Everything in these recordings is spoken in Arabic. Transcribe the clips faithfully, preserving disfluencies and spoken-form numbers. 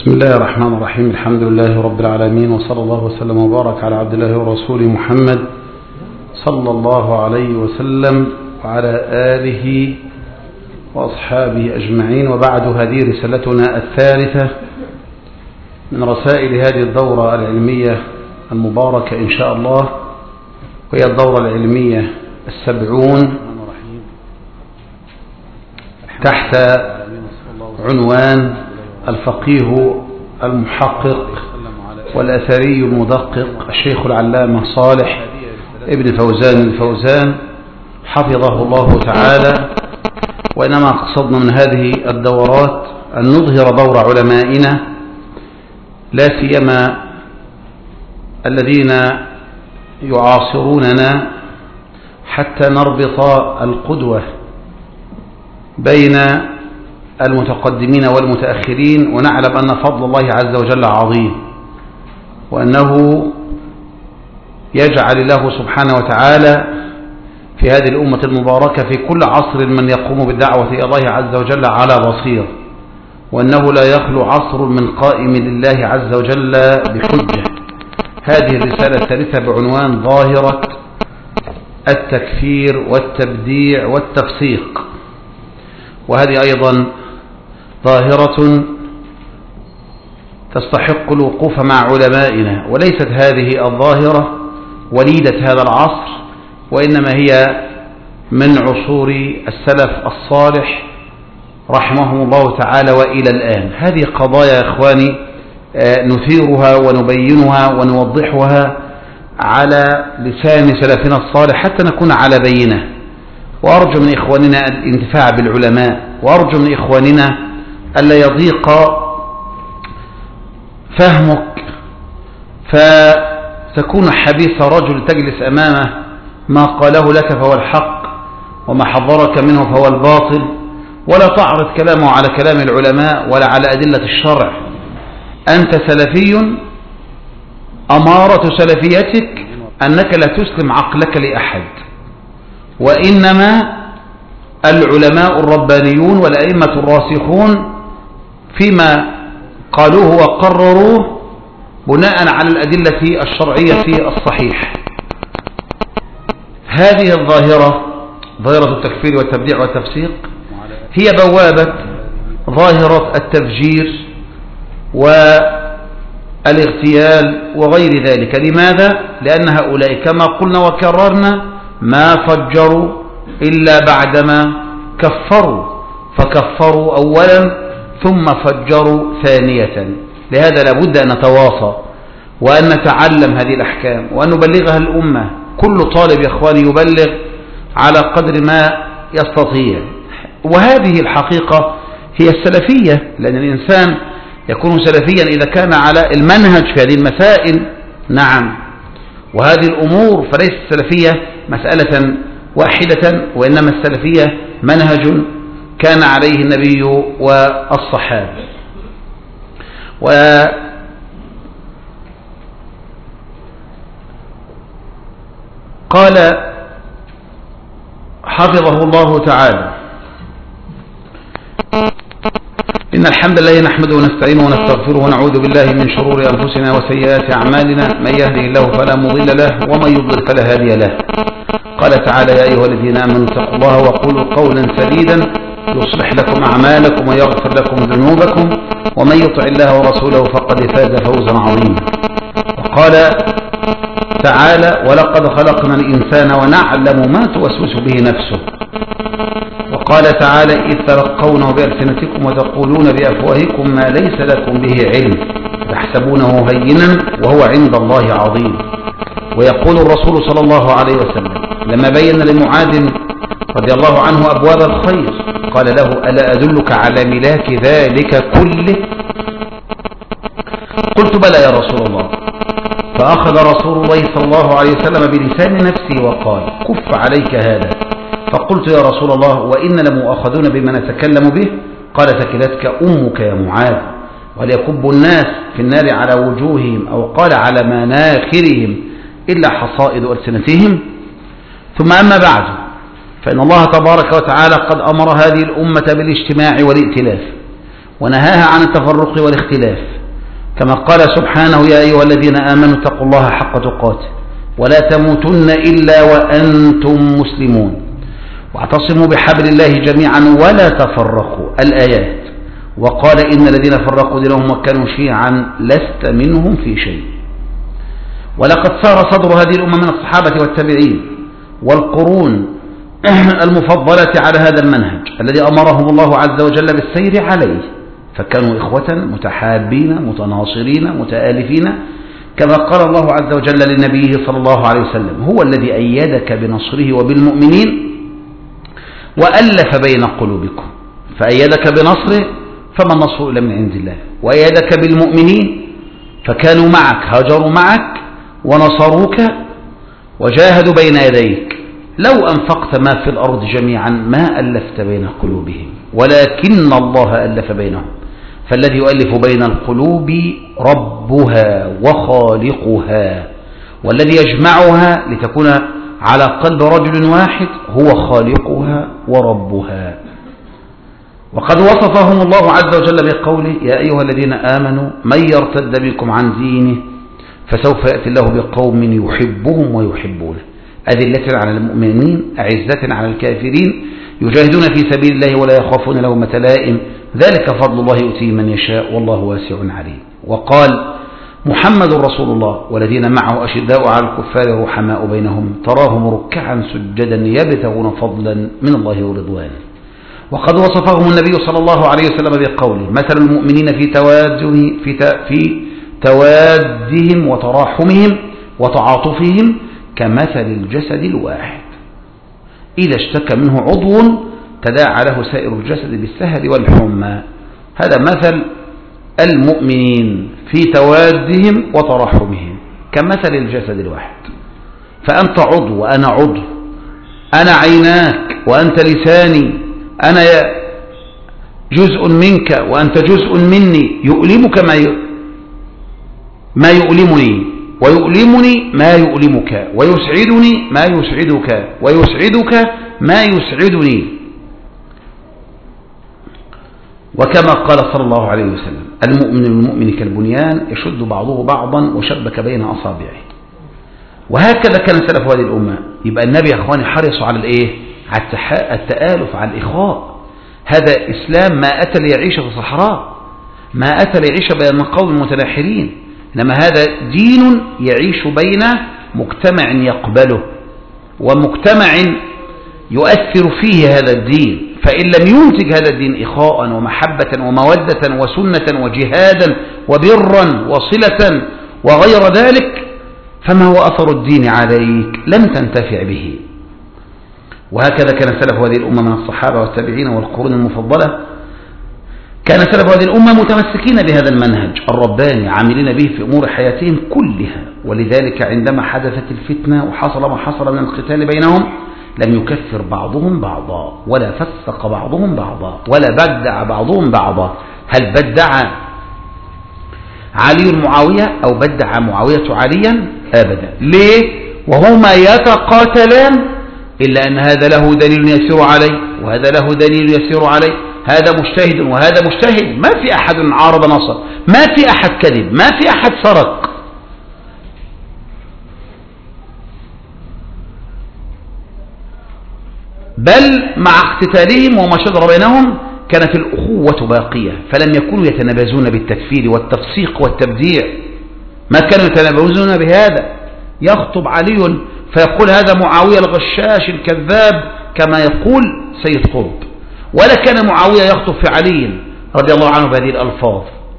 بسم الله الرحمن الرحيم. الحمد لله رب العالمين، وصلى الله وسلم وبارك على عبد الله ورسوله محمد صلى الله عليه وسلم وعلى آله وأصحابه أجمعين. وبعد، هذه رسالتنا الثالثة من رسائل هذه الدورة العلمية المباركة إن شاء الله، وهي الدورة العلمية السبعون تحت عنوان الفقيه المحقق والأثري المدقق الشيخ العلامة صالح ابن فوزان الفوزان حفظه الله تعالى. وإنما قصدنا من هذه الدورات أن نظهر دور علمائنا، لا سيما الذين يعاصروننا، حتى نربط القدوة بين المتقدمين والمتأخرين، ونعلم أن فضل الله عز وجل عظيم، وأنه يجعل الله سبحانه وتعالى في هذه الأمة المباركة في كل عصر من يقوم بالدعوة إلى الله عز وجل على بصير، وأنه لا يخلو عصر من قائم لله عز وجل بحجة. هذه الرسالة الثالثة بعنوان ظاهرة التكفير والتبديع والتفسيق، وهذه أيضا ظاهرة تستحق الوقوف مع علمائنا، وليست هذه الظاهرة وليدة هذا العصر، وإنما هي من عصور السلف الصالح رحمهم الله تعالى وإلى الآن. هذه قضايا يا إخواني نثيرها ونبينها ونوضحها على لسان سلفنا الصالح حتى نكون على بينة. وأرجو من إخواننا الانتفاع بالعلماء، وأرجو من إخواننا ألا يضيق فهمك فتكون حبيث رجل تجلس أمامه ما قاله لك فهو الحق، وما حضرك منه فهو الباطل، ولا تعرض كلامه على كلام العلماء ولا على أدلة الشرع. أنت سلفي، أمارة سلفيتك أنك لا تسلم عقلك لأحد، وإنما العلماء الربانيون والأئمة الراسخون فيما قالوه وقرروه بناء على الأدلة الشرعية الصحيح. هذه الظاهرة، ظاهرة التكفير والتبديع والتفسيق، هي بوابة ظاهرة التفجير والاغتيال وغير ذلك. لماذا؟ لأن هؤلاء كما قلنا وكررنا ما فجروا إلا بعدما كفروا، فكفروا أولا ثم فجروا ثانية. لهذا لابد أن نتواصى وأن نتعلم هذه الأحكام وأن نبلغها الأمة. كل طالب يا إخواني يبلغ على قدر ما يستطيع، وهذه الحقيقة هي السلفية، لأن الإنسان يكون سلفيا إذا كان على المنهج في هذه المسائل. نعم، وهذه الأمور فليست السلفية مسألة واحدة، وإنما السلفية منهج كان عليه النبي والصحابة. وقال حفظه الله تعالى: إن الحمد لله نحمده ونستعينه ونستغفره ونعوذ بالله من شرور أنفسنا وسيئات أعمالنا، من يهده الله فلا مضل له ومن يضلل فلا هادي له. قال تعالى: يا أيها الذين آمنوا اتقوا الله وقولوا قولا سديدا يصلح لكم أعمالكم ويغفر لكم ذنوبكم، ومن يطع الله ورسوله فقد فاز فوزا عظيما. وقال تعالى: ولقد خلقنا الإنسان ونعلم ما توسوس به نفسه. وقال تعالى: إذ تلقونه بألسنتكم وتقولون بأفواهكم ما ليس لكم به علم تحسبونه هينا وهو عند الله عظيم. ويقول الرسول صلى الله عليه وسلم لما بين لمعاذ رضي الله عنه أبواب الخير قال له: ألا أدلك على ملاك ذلك كله؟ قلت: بلى يا رسول الله. فأخذ رسول الله صلى الله عليه وسلم بلسان نفسي وقال: كف عليك هذا. فقلت: يا رسول الله، وإن لمؤاخذون بما نتكلم به؟ قال: ثكلتك أمك يا معاذ. وهل يكب الناس في النار على وجوههم أو قال على مناخرهم إلا حصائد ألسنتهم؟ ثم أما بعد، فإن الله تبارك وتعالى قد أمر هذه الأمة بالاجتماع والائتلاف، ونهاها عن التفرق والاختلاف، كما قال سبحانه: يا أيها الذين آمنوا اتقوا الله حق تقاته ولا تموتن إلا وأنتم مسلمون واعتصموا بحبل الله جميعا ولا تفرقوا، الآيات. وقال: إن الذين فرقوا دينهم وكانوا شيعا لست منهم في شيء. ولقد سار صدر هذه الأمة من الصحابة والتابعين والقرون المفضلة على هذا المنهج الذي أمرهم الله عز وجل بالسير عليه، فكانوا إخوة متحابين متناصرين متآلفين، كما قال الله عز وجل لنبيه صلى الله عليه وسلم: هو الذي أيدك بنصره وبالمؤمنين وألف بين قلوبكم. فأيدك بنصره فما النصر إلا من عند الله، وأيدك بالمؤمنين فكانوا معك، هاجروا معك ونصروك وجاهدوا بين يديك. لو أنفقت ما في الأرض جميعا ما ألفت بين قلوبهم ولكن الله ألف بينهم، فالذي يؤلف بين القلوب ربها وخالقها، والذي يجمعها لتكون على قلب رجل واحد هو خالقها وربها. وقد وصفهم الله عز وجل بقوله: يا أيها الذين آمنوا من يرتد منكم عن دينه فسوف يأتي الله بقوم يحبهم ويحبونه أذلة على المؤمنين أعزة على الكافرين يجاهدون في سبيل الله ولا يخافون لومة لائم ذلك فضل الله يؤتيه من يشاء والله واسع عليم. وقال محمد رسول الله والذين معه أشداء على الكفار رحماء بينهم تراهم ركعا سجدا يبتغون فضلا من الله ورضوانه. وقد وصفهم النبي صلى الله عليه وسلم بقوله: مثل المؤمنين في توادهم في في توادهم وتراحمهم وتعاطفهم كمثل الجسد الواحد إذا اشتكى منه عضو تداعى له سائر الجسد بالسهر والحمى. هذا مثل المؤمنين في توادهم وتراحمهم كمثل الجسد الواحد. فأنت عضو وأنا عضو، أنا عيناك وأنت لساني، أنا جزء منك وأنت جزء مني، يؤلمك ما ما يؤلمني ويؤلمني ما يؤلمك، ويسعدني ما يسعدك ويسعدك ما يسعدني. وكما قال صلى الله عليه وسلم: المؤمن المؤمن كالبنيان يشد بعضه بعضا وشبك بين أصابعه. وهكذا كان سلف هذه الأمة. يبقى النبي يا أخواني حرصوا على الإيه؟ على التآلف، على الإخاء. هذا إسلام ما أتى ليعيش في صحراء، ما أتى ليعيش بين قوم متناحرين، إنما هذا دين يعيش بين مجتمع يقبله ومجتمع يؤثر فيه هذا الدين. فإن لم ينتج هذا الدين إخاء ومحبة ومودة وسنة وجهادا وبرا وصلة وغير ذلك فما هو أثر الدين عليك؟ لم تنتفع به. وهكذا كان سلف هذه الأمة من الصحابة والتابعين والقرون المفضلة، كان سلف هذه الأمة متمسكين بهذا المنهج الرباني عاملين به في أمور حياتهم كلها. ولذلك عندما حدثت الفتنة وحصل ما حصل من القتال بينهم لم يكفر بعضهم بعضا ولا فسق بعضهم بعضا ولا بدع بعضهم بعضا. هل بدع علي معاوية أو بدع معاوية عليا؟ أبدا. ليه؟ وهما يتقاتلان، إلا أن هذا له دليل يسير عليه وهذا له دليل يسير عليه، هذا مجتهد وهذا مجتهد، ما في أحد عارض نصر، ما في أحد كذب، ما في أحد سرق. بل مع اقتتالهم وما شجر بينهم كانت الأخوة باقية، فلم يكونوا يتنابزون بالتكفير والتفسيق والتبديع، ما كانوا يتنابزون بهذا. يخطب علي فيقول هذا معاوية الغشاش الكذاب كما يقول سيد قطب، ولا كان معاوية يخطب في علي رضي الله عنه بهذه الألفاظ.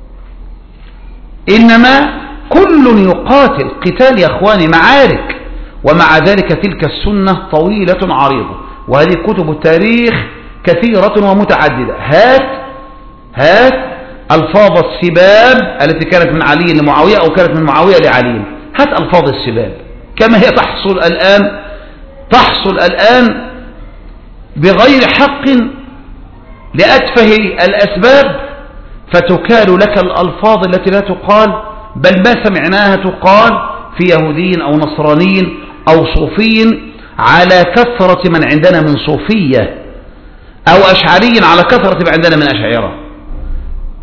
إنما كل يقاتل قتال يا أخواني معارك، ومع ذلك تلك السنة طويلة عريضة، وهذه كتب التاريخ كثيرة ومتعددة. هات هات ألفاظ السباب التي كانت من علي لمعاوية أو كانت من معاوية لعلي، هات ألفاظ السباب كما هي تحصل الآن تحصل الآن بغير حق لأتفه الأسباب، فتكال لك الألفاظ التي لا تقال، بل ما سمعناها تقال في يهودي أو نصراني أو صوفي على كثرة من عندنا من صوفية، أو أشعري على كثرة من عندنا من أشعرة.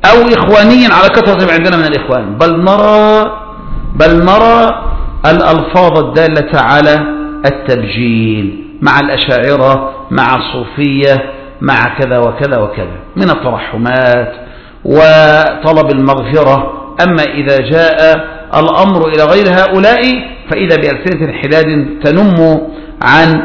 أو إخوانيا على كثرة ما عندنا من الإخوان، بل نرى بل نرى الألفاظ الدالة على التبجيل مع الأشاعرة، مع الصوفية، مع كذا وكذا وكذا من الترحمات وطلب المغفرة. أما إذا جاء الأمر إلى غير هؤلاء فإذا بألسنة حداد تنم عن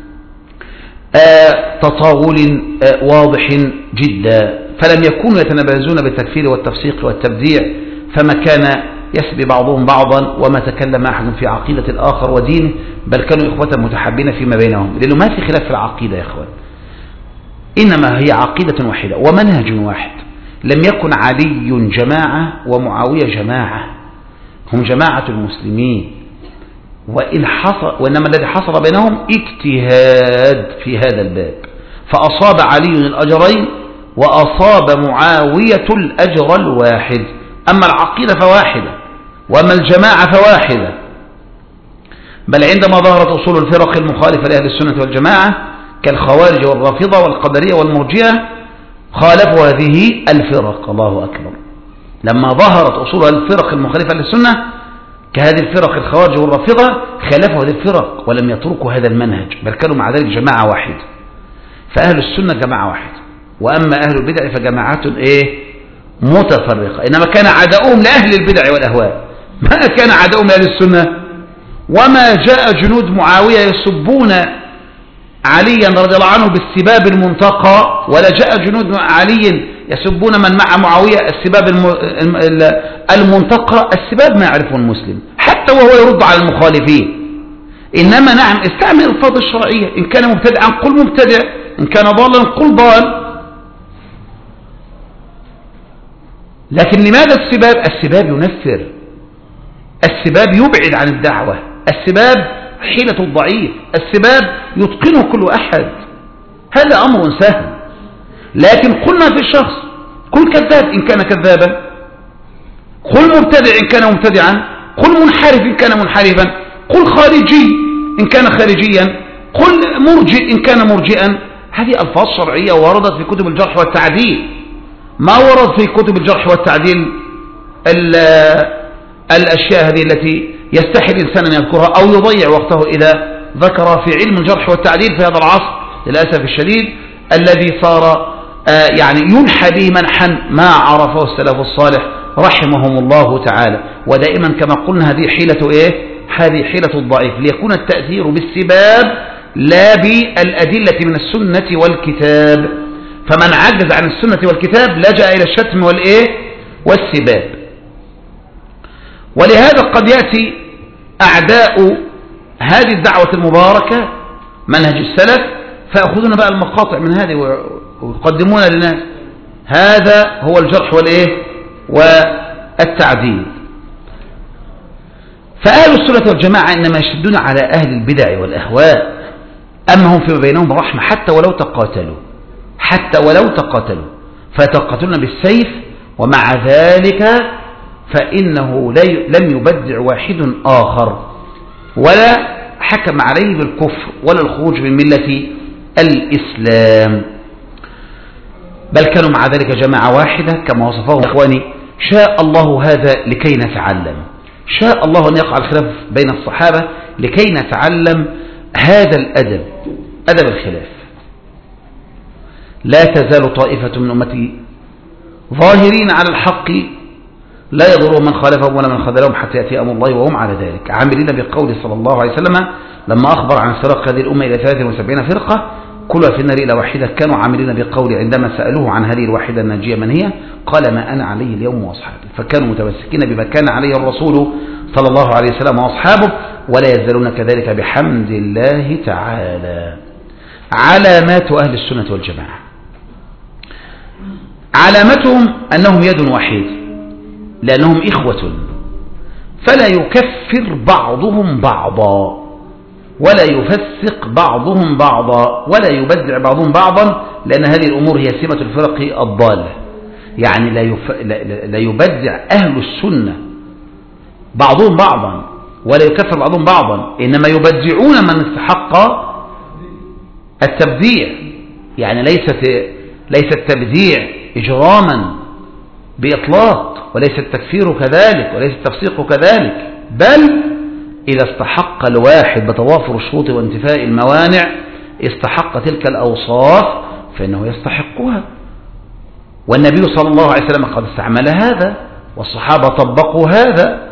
تطاول واضح جدا، فلم يكونوا يتنبهزون بالتكفير والتفسيق والتبديع، فما كان يسبي بعضهم بعضا وما تكلم أحد في عقيدة الآخر ودينه، بل كانوا إخوة متحابين فيما بينهم، لأنه ما في خلاف في العقيدة يا إخوان، إنما هي عقيدة واحدة ومنهج واحد. لم يكن علي جماعة ومعاوية جماعة، هم جماعة المسلمين، وإن حصل وإنما الذي حصل بينهم اجتهاد في هذا الباب، فأصاب علي الأجرين وأصاب معاوية الأجر الواحد. أما العقيدة فواحدة، وأما الجماعة فواحدة، بل عندما ظهرت أصول الفرق المخالفة لأهل السنة والجماعة كالخوارج والرافضة والقدرية والمرجئة خالفوا هذه الفرق. الله أكبر. لما ظهرت أصول الفرق المخالفة للسنة كهذه الفرق الخوارج والرافضة خالفوا هذه الفرق ولم يتركوا هذا المنهج، بل كانوا مع ذلك جماعة واحدة. فأهل السنة جماعة واحدة، وأما أهل البدع فجماعات إيه متفرقة، إنما كان عداؤهم لأهل البدع والأهواء، ما كان عداؤهم لأهل السنة. وما جاء جنود معاوية يسبون عليا رضي الله عنه بالسباب المنتقى، ولا جاء جنود علي يسبون من مع معاوية السباب المنتقى، السباب ما يعرفه المسلم حتى وهو يرد على المخالفين. إنما نعم استعمل الفاظ الشرعية، إن كان مبتدعا قل مبتدع، إن كان ضالا قل ضال. لكن لماذا السباب؟ السباب ينفر، السباب يبعد عن الدعوة، السباب حيلة الضعيف، السباب يتقنه كل أحد، هذا أمر سهل. لكن قلنا في الشخص قل كذاب إن كان كذابا، قل مبتدع إن كان مبتدعا، قل منحرف إن كان منحرفا، قل خارجي إن كان خارجيا، قل مرجئ إن كان مرجئا. هذه ألفاظ شرعية وردت في كتب الجرح والتعديل، ما ورد في كتب الجرح والتعديل الأشياء هذه التي يستحي الإنسان أن يذكرها أو يضيع وقته إذا ذكر في علم الجرح والتعديل في هذا العصر للأسف الشديد الذي صار يعني ينحى به منحا ما عرفه السلف الصالح رحمهم الله تعالى. ودائما كما قلنا هذه حيلة إيه؟ هذه حيلة الضعيف، ليكون التأثير بالسباب لا بالأدلة من السنة والكتاب. فمن عجز عن السنة والكتاب لجأ إلى الشتم والإيه؟ والسباب. ولهذا قد يأتي أعداء هذه الدعوة المباركة منهج السلف فيأخذون بقى المقاطع من هذه ويقدمونها للناس، هذا هو الجرح والإيه؟ والتعديل. فأهل السنة والجماعة إنما يشدون على أهل البدع والأهواء، أما هم فيما بينهم رحمة حتى ولو تقاتلوا، حتى ولو تقاتلوا فيتقاتلون بالسيف، ومع ذلك فإنه لم يبدع واحد آخر ولا حكم عليه بالكفر ولا الخروج من ملة الإسلام، بل كانوا مع ذلك جماعة واحدة كما وصفه إخواني. شاء الله هذا لكي نتعلم، شاء الله أن يقع الخلاف بين الصحابة لكي نتعلم هذا الأدب، أدب الخلاف. لا تزال طائفة من أمتي ظاهرين على الحق لا يضرهم من خالفهم ولا من خذلهم حتى يأتي أمر الله وهم على ذلك، عاملين بقوله صلى الله عليه وسلم لما أخبر عن فرق هذه الأمة إلى ثلاث وسبعين فرقة كلها في النار إلى واحدة، كانوا عاملين بقوله عندما سألوه عن هذه الواحدة الناجية من هي؟ قال ما أنا عليه اليوم وأصحابي. فكانوا متمسكين بما كان عليه الرسول صلى الله عليه وسلم وأصحابه، ولا يزالون كذلك بحمد الله تعالى. علامات أهل السنة والجماعة، علامتهم أنهم يد واحد لأنهم إخوة، فلا يكفر بعضهم بعضا ولا يفسق بعضهم بعضا ولا يبدع بعضهم بعضا، لأن هذه الأمور هي سمة الفرق الضالة. يعني لا, يف... لا يبدع أهل السنة بعضهم بعضا ولا يكفر بعضهم بعضا، إنما يبدعون من استحق التبديع. يعني ليست ليس التبديع إجراما بإطلاق، وليس التكفير كذلك، وليس التفسيق كذلك، بل إذا استحق الواحد بتوافر الشروط وانتفاء الموانع استحق تلك الأوصاف فإنه يستحقها. والنبي صلى الله عليه وسلم قد استعمل هذا، والصحابة طبقوا هذا،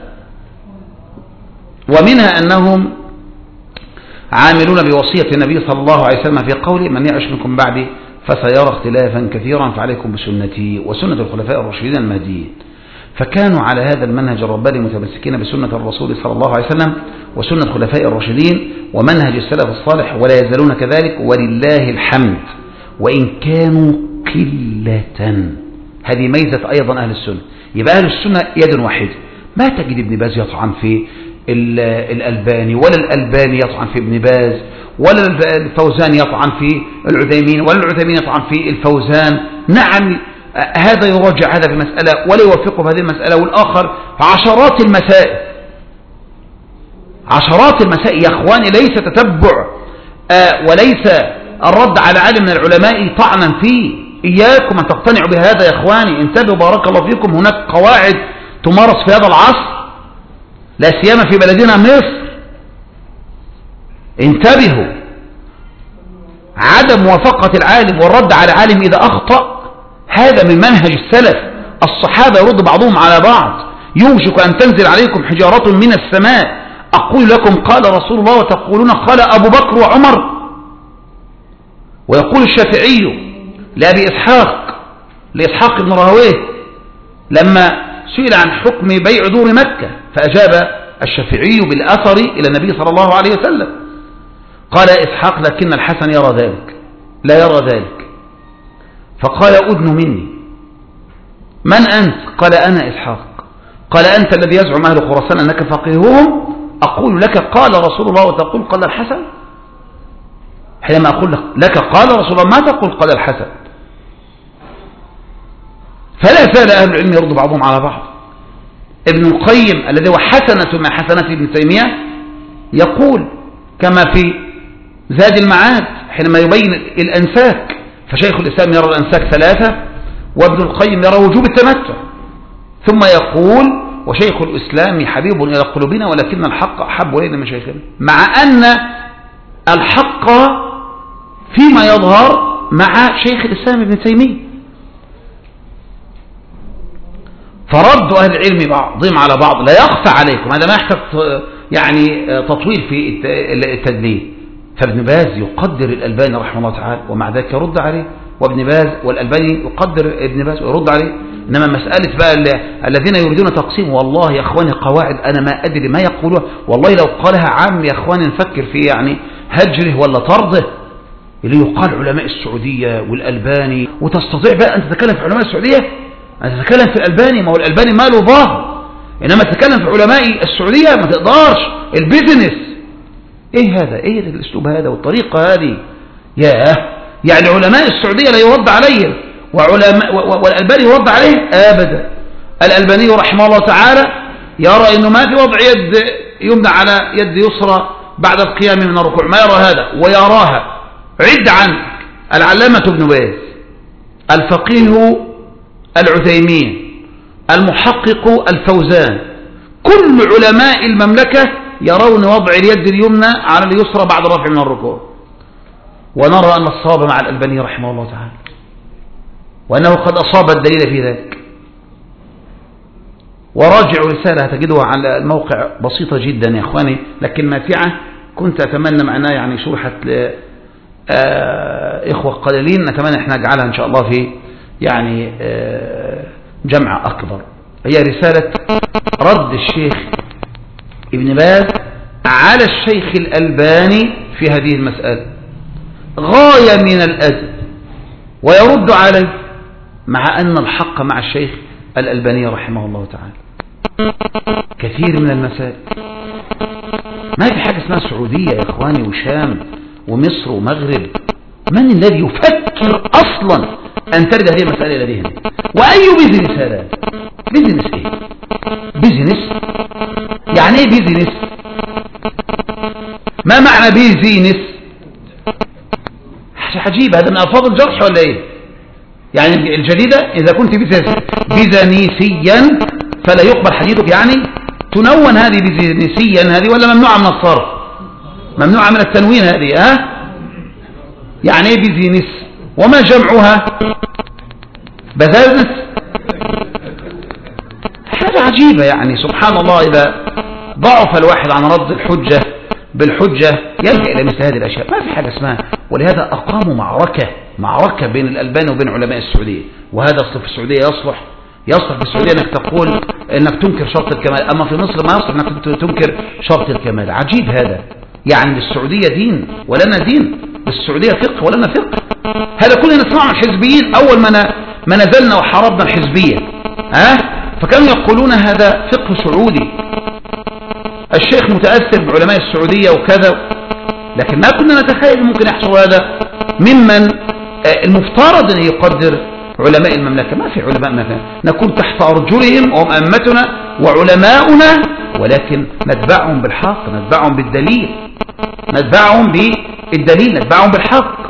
ومنها أنهم عاملون بوصية النبي صلى الله عليه وسلم في قوله: من يعش منكم بعدي فسيرى اختلافا كثيرا فعليكم بسنتي وسنة الخلفاء الراشدين المهديين. فكانوا على هذا المنهج الرباني متمسكين بسنة الرسول صلى الله عليه وسلم وسنة الخلفاء الراشدين ومنهج السلف الصالح، ولا يزالون كذلك ولله الحمد، وإن كانوا قلة. هذه ميزة أيضا أهل السنة. يبقى أهل السنة يد واحدة، ما تجد ابن باز يطعن في الألباني، ولا الألباني يطعن في ابن باز، ولا الفوزان يطعن في العثيمين، ولا العثيمين يطعن في الفوزان. نعم، هذا يراجع هذا في مسألة ولا يوفقه في هذه المسألة، والآخر عشرات المسائل عشرات المسائل يا أخواني. ليس تتبع آه وليس الرد على عالم من العلماء طعنا فيه. إياكم أن تقتنعوا بهذا يا أخواني، انتبهوا بارك الله فيكم. هناك قواعد تمارس في هذا العصر، لا سيما في بلدنا مصر. انتبهوا، عدم موافقة العالم والرد على العالم إذا أخطأ هذا من منهج السلف. الصحابة يرد بعضهم على بعض. يوشك أن تنزل عليكم حجارة من السماء أقول لكم قال رسول الله وتقولون قال أبو بكر وعمر. ويقول الشافعي لأبي إسحاق لإسحاق بن راهويه لما سئل عن حكم بيع دور مكة، فأجاب الشافعي بالأثر إلى النبي صلى الله عليه وسلم. قال إسحاق: لكن الحسن يرى ذلك لا يرى ذلك. فقال: أدن مني. من أنت؟ قال: أنا إسحاق. قال: أنت الذي يزعم أهل خراسان أنك فقيههم، أقول لك قال رسول الله وتقول قال الحسن. حينما أقول لك قال رسول الله ما تقول قال الحسن. فلا زال أهل العلم يرد بعضهم على بعض. ابن القيم الذي هو حسنة من حسنات ابن تيمية يقول كما في زاد المعاد حينما يبين الأنساك، فشيخ الإسلام يرى الأنساك ثلاثة، وابن القيم يرى وجوب التمتع، ثم يقول: وشيخ الإسلام حبيب إلى قلوبنا ولكن الحق أحب إلينا من شيخنا. مع أن الحق فيما يظهر مع شيخ الإسلام ابن تيمية. فرد أهل العلم بعضهم على بعض لا يخفى عليكم، هذا ما يحتاج يعني تطويل في التدليل. فابن باز يقدر الألباني رحمه الله تعالى ومع ذلك يرد عليه، وابن باز والألباني يقدر ابن باز ويرد عليه. إنما مسألة بقى الذين يريدون تقسيم، والله يا أخواني قواعد أنا ما أدري ما يقولون، والله لو قالها عام يا أخواني نفكر في يعني هجره ولا طرده. اللي يقال علماء السعودية والألباني، وتستطيع بقى أن تتكلم في علماء السعودية، أن تتكلم في الألباني، ما هو الألباني ما له ظاهر، إنما تتكلم في علماء السعودية ما تقدرش. البيزنس إيه هذا؟ إيه الأسلوب هذا والطريقة هذه؟ ياه، يعني علماء السعودية لا يرد عليهم وعلماء والألباني يرد عليه أبدا. الألباني رحمه الله تعالى يرى أنه ما في وضع يد يمنع على يد يسرى بعد القيام من الركوع، ما يرى هذا، ويراها. عد عنك العلامة ابن باز، الفقيه العثيمين، المحقق الفوزان، كل علماء المملكة يرون وضع اليد اليمنى على اليسرى بعد الرفع من الركوع، ونرى أن الصواب مع الألباني رحمه الله تعالى، وأنه قد أصاب الدليل في ذلك. وراجعوا رسالة تجدها على الموقع بسيطة جدا يا إخواني لكن ماتعة، كنت أتمنى معناه يعني شرحت إخوة قليلين، نتمنى إحنا نجعلها إن شاء الله في يعني جمع أكبر. هي رسالة رد الشيخ ابن باز على الشيخ الألباني في هذه المسألة، غاية من الأدب، ويرد عليه مع أن الحق مع الشيخ الألباني رحمه الله تعالى. كثير من المسائل ما في حاجة اسمها سعودية يا إخواني وشام ومصر ومغرب. من الذي يفكر أصلا أن ترد هذه المسألة إلى ذهنه؟ وأي بيزنس هذا؟ بيزنس إيه؟ بيزنس يعني إيه بيزنس؟ ما معنى بيزنس؟ عجيب، هذا من ألفاظ الجرح ولا إيه؟ يعني الجديدة إذا كنت بيزانيسيا فلا يقبل حديثك، يعني تنون هذه بيزانيسيا هذه ولا ممنوعة من الصرف؟ ممنوعة من التنوين هذه. ها أه؟ يعني ايه بيزينس؟ وما جمعها؟ بزازنس. حاجة عجيبة يعني سبحان الله. إذا ضعف الواحد عن رد الحجة بالحجة يلجأ إلى مثل هذه الأشياء. ما في حاجة اسمها. ولهذا أقاموا معركة معركة بين الألباني وبين علماء السعودية. وهذا أصل في السعودية يصلح يصلح في السعودية أنك تقول أنك تنكر شرط الكمال، أما في مصر ما يصلح أنك تنكر شرط الكمال. عجيب هذا. يعني السعودية دين ولنا دين، السعودية فقه ولنا فقه. هذا كلنا نسمعه من الحزبيين أول ما ما نزلنا وحاربنا الحزبية. ها أه؟ فكانوا يقولون هذا فقه سعودي، الشيخ متأثر بعلماء السعودية وكذا. لكن ما كنا نتخيل ممكن يحصل هذا ممن المفترض أن يقدر علماء المملكة. ما في علماء المملكة، نكون تحت أرجلهم وهم أئمتنا وعلماؤنا، ولكن نتبعهم بالحق، نتبعهم بالدليل، نتبعهم بالدليل، نتبعهم بالحق.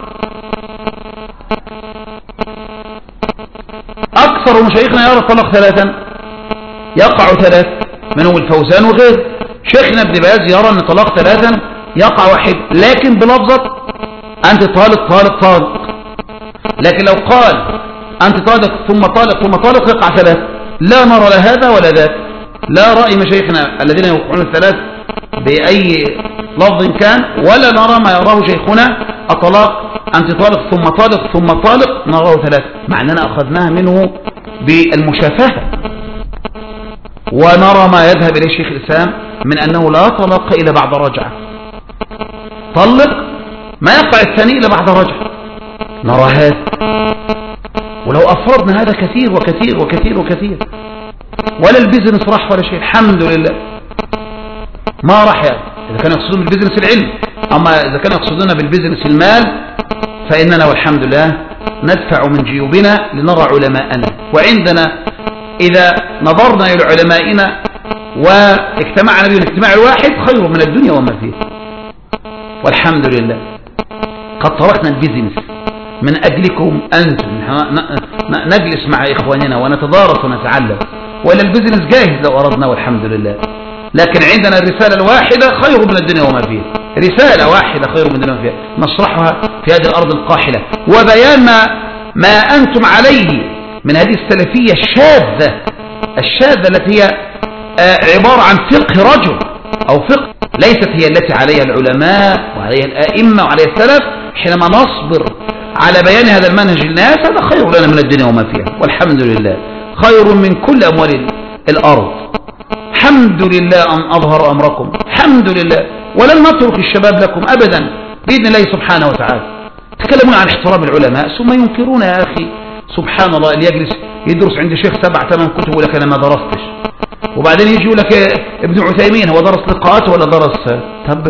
أكثر مشايخنا يرى الطلاق ثلاثا، يقع ثلاث، منهم الفوزان وغير. شيخنا ابن باز يرى أن الطلاق ثلاثا يقع واحد، لكن بلفظة أنت طالق طالق طالق. لكن لو قال أنت طالق ثم طالق ثم طالق يقع ثلاث. لا نرى لا هذا ولا ذاك. لا رأي مشايخنا الذين يوقعون الثلاث بأي لفظ كان، ولا نرى ما يراه شيخنا الطلاق أنت طالق ثم طالق ثم طالق نراه ثلاث، مع أننا أخذناها منه بالمشافهة. ونرى ما يذهب إليه شيخ الإسلام من أنه لا طلاق إلا بعد رجعة. طلق ما يقع الثاني إلا بعد رجعة. نرى هذا. ولو أفرضنا هذا كثير وكثير وكثير وكثير، ولا البيزنس راح ولا شيء، الحمد لله ما راح. يعني إذا كانوا يقصدون بالبيزنس العلم، أما إذا كانوا يقصدون بالبيزنس المال فإننا والحمد لله ندفع من جيوبنا لنرى علماءنا. وعندنا إذا نظرنا إلى علمائنا واجتمعنا بهم الاجتماع الواحد خير من الدنيا وما فيه، والحمد لله. قد تركنا البيزنس من أجلكم أنتم، نجلس مع إخواننا ونتدارس ونتعلم، ولا البيزنس جاهز لو أردنا والحمد لله. لكن عندنا الرسالة الواحدة خير من الدنيا وما فيها، رسالة واحدة خير من الدنيا وما فيها، نشرحها في هذه الأرض القاحلة، وبيان ما, ما أنتم عليه من هذه السلفية الشاذة الشاذة التي هي عبارة عن فقه رجل أو فقه ليست هي التي عليها العلماء وعليها الآئمة وعليها السلف. حينما نصبر على بيان هذا المنهج للناس هذا خير لنا من الدنيا وما فيها، والحمد لله. خير من كل أموال الأرض. الحمد لله أن أظهر أمركم، الحمد لله. ولن نترك الشباب لكم أبدا بإذن الله سبحانه وتعالى. تكلمون عن احترام العلماء ثم ينكرون يا أخي. سبحان الله، اللي يجلس يدرس عند شيخ سبع ثمان كتب يقول لك أنا ما درستش، وبعدين يجي يقول لك ابن عثيمين هو درس لقاءات ولا درس؟ طب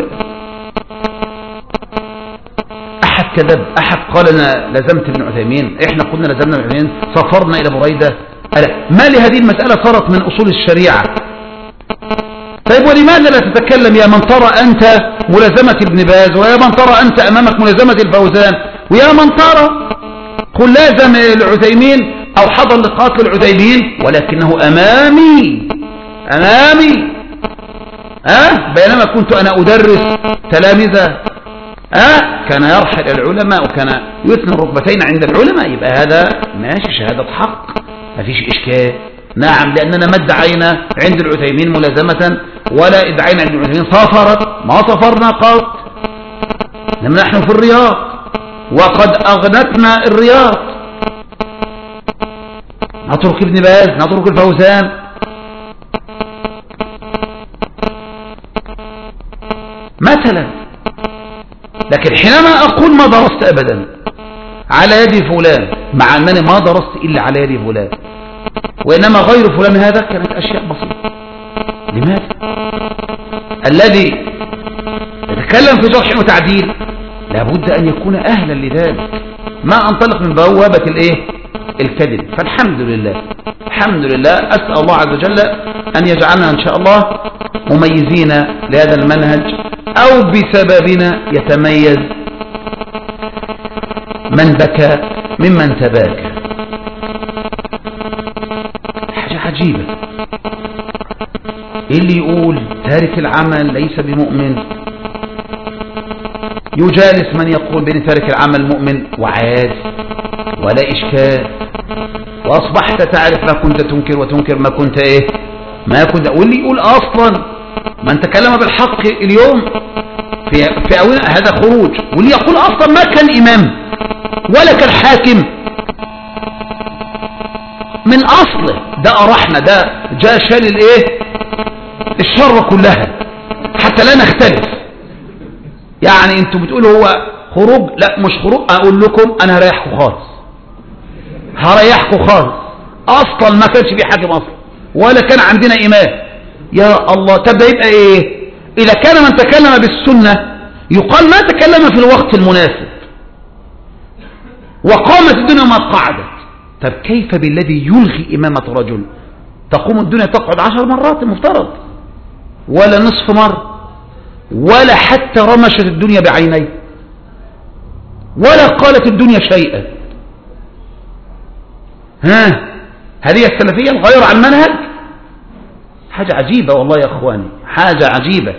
أحد كذب؟ أحد قال أنا لزمت ابن عثيمين؟ إحنا قلنا لزمنا ابن عثيمين، سافرنا إلى بريدة. ما لهذه المسألة صارت من أصول الشريعة. طيب ولماذا لا تتكلم يا من ترى أنت ملازمة ابن باز، ويا من ترى أنت أمامك ملازمة الفوزان، ويا من ترى قل لازم العثيمين أو حضر لقاءات العثيمين ولكنه أمامي أمامي أه؟ بينما كنت أنا أدرس تلامذة أه؟ كان يرحل العلماء وكان يثني الركبتين عند العلماء، يبقى هذا ماشي شهادة حق، ما فيش إشكال. نعم، لأننا ما ادعينا عند العثيمين ملازمة ولا ادعينا عند العثيمين سافرت، ما سافرنا قط، لما نحن في الرياض وقد أغنتنا الرياض. نترك ابن باز، نترك الفوزان. مثلا. لكن حينما أقول ما درست أبدا على يد فلان، مع أنني ما درست إلا على يد فلان، وإنما غير فلان، هذا كانت أشياء بسيطة. لماذا؟ الذي يتكلم في جرح وتعديل لابد أن يكون أهلا لذلك، ما أنطلق من بوابة الإيه؟ الكذب. فالحمد لله الحمد لله. أسأل الله عز وجل أن يجعلنا إن شاء الله مميزين لهذا المنهج، أو بسببنا يتميز من بكى ممن تباكى. عجيبة. اللي يقول تارك العمل ليس بمؤمن يجالس من يقول بين تارك العمل مؤمن وعادي ولا إشكال، وأصبحت تعرف ما كنت تنكر وتنكر ما كنت إيه ما كنت. واللي يقول أصلا من تكلم بالحق اليوم في في أول هذا خروج، واللي يقول أصلا ما كان إمام ولا كان حاكم من أصله، ده أرحنا، ده جاء شال الإيه الشر كلها حتى لا نختلف. يعني انتوا بتقولوا هو خروج، لا مش خروج. اقول لكم انا هريحكم خالص، هريحكم خالص. اصلا ما كانش في حاكم اصلا ولا كان عندنا امام. يا الله، طب ده يبقى ايه؟ اذا كان من تكلم بالسنة يقال ما تكلم في الوقت المناسب وقامت الدنيا ما قعدت. طب كيف بالذي يلغي امامة رجل؟ تقوم الدنيا تقعد عشر مرات المفترض، ولا نصف مرة، ولا حتى رمشت الدنيا بعينيه، ولا قالت الدنيا شيئا. ها، هذه السلفية الغير عن المنهج؟ حاجة عجيبة والله يا أخواني، حاجة عجيبة.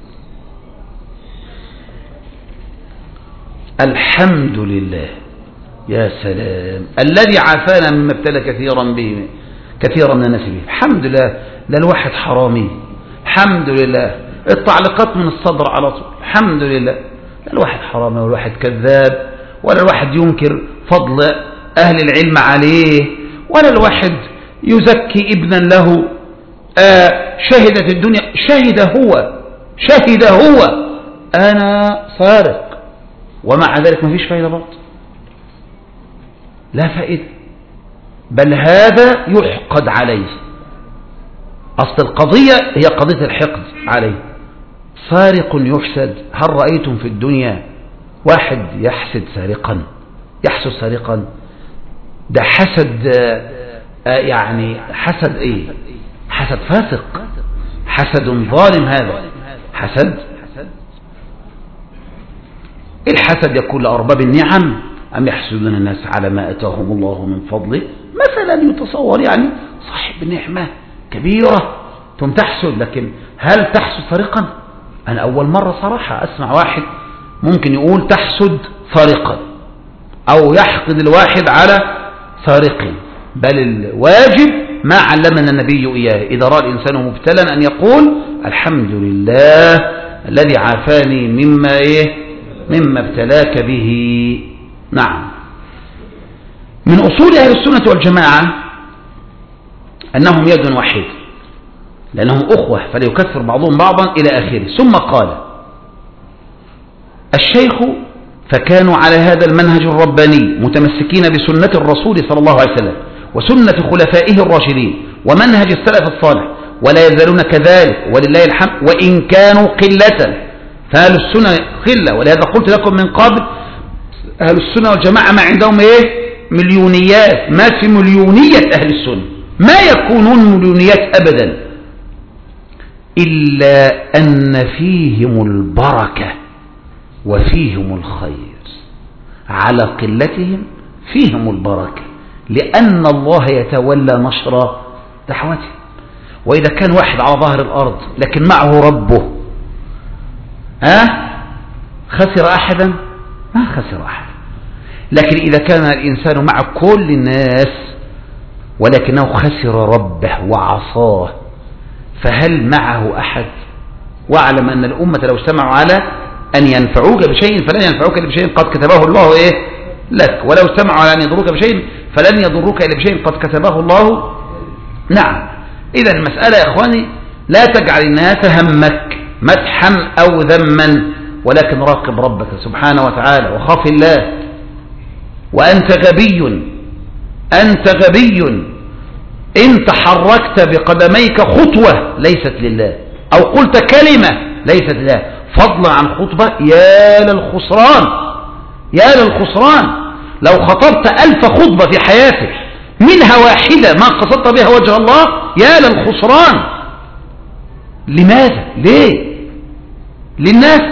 الحمد لله، يا سلام، الذي عافانا مما ابتلى كثيرا به كثيرا من الناس به. الحمد لله. لا الواحد حرامي، الحمد لله. التعليقات من الصدر على طول، الحمد لله. لا الواحد حرامي ولا الواحد كذاب ولا الواحد ينكر فضل أهل العلم عليه ولا الواحد يزكي ابنا له. آه شهدت الدنيا، شهد هو شهد هو أنا سارق، ومع ذلك ما فيش فائدة برضه، لا فائدة، بل هذا يحقد عليه. أصل القضية هي قضية الحقد عليه. سارق يحسد. هل رأيتم في الدنيا واحد يحسد سارقا يحسد سارقا؟ ده حسد، يعني حسد ايه؟ حسد فاسق، حسد ظالم. هذا حسد. الحسد يكون لأرباب النعم أم يحسدون الناس على ما أتاهم الله من فضله. مثلا يتصور يعني صاحب نعمة كبيرة ثم تحسد، لكن هل تحسد سارقا؟ أنا أول مرة صراحة أسمع واحد ممكن يقول تحسد سارقا أو يحقد الواحد على سارق. بل الواجب ما علمنا النبي إياه، إذا رأى الإنسان مبتلا أن يقول الحمد لله الذي عافاني مما إيه مما ابتلاك به. نعم. من أصول أهل السنة والجماعة أنهم يد واحد، لأنهم أخوة فلا يكثر بعضهم بعضا إلى آخره. ثم قال الشيخ فكانوا على هذا المنهج الرباني متمسكين بسنة الرسول صلى الله عليه وسلم وسنة خلفائه الراشدين ومنهج السلف الصالح، ولا يزالون كذلك ولله الحمد، وإن كانوا قلة فأهل السنة قلة. ولهذا قلت لكم من قبل أهل السنة والجماعة ما عندهم إيه مليونيات، ما في مليونية أهل السنة، ما يكونون مليونيات أبدا، إلا أن فيهم البركة وفيهم الخير. على قلتهم فيهم البركة، لأن الله يتولى نشر دعوتهم. وإذا كان واحد على ظهر الأرض لكن معه ربه، ها خسر أحدا؟ ما خسر أحد. لكن إذا كان الإنسان مع كل الناس ولكنه خسر ربه وعصاه، فهل معه أحد؟ واعلم أن الأمة لو اجتمعوا على أن ينفعوك بشيء فلن ينفعوك بشيء قد كتبه الله إيه لك، ولو اجتمعوا على أن يضروك بشيء فلن يضروك إلا بشيء قد كتبه الله. نعم. إذا المسألة يا إخواني لا تجعل الناس همك مدحا أو ذما، ولكن راقب ربك سبحانه وتعالى وخاف الله. وأنت غبي، أنت غبي إن تحركت بقدميك خطوة ليست لله، أو قلت كلمة ليست لله، فضلا عن خطبة. يا للخسران، يا للخسران. لو خطبت ألف خطبة في حياتك منها واحدة ما قصدت بها وجه الله، يا للخسران. لماذا؟ ليه؟ للناس،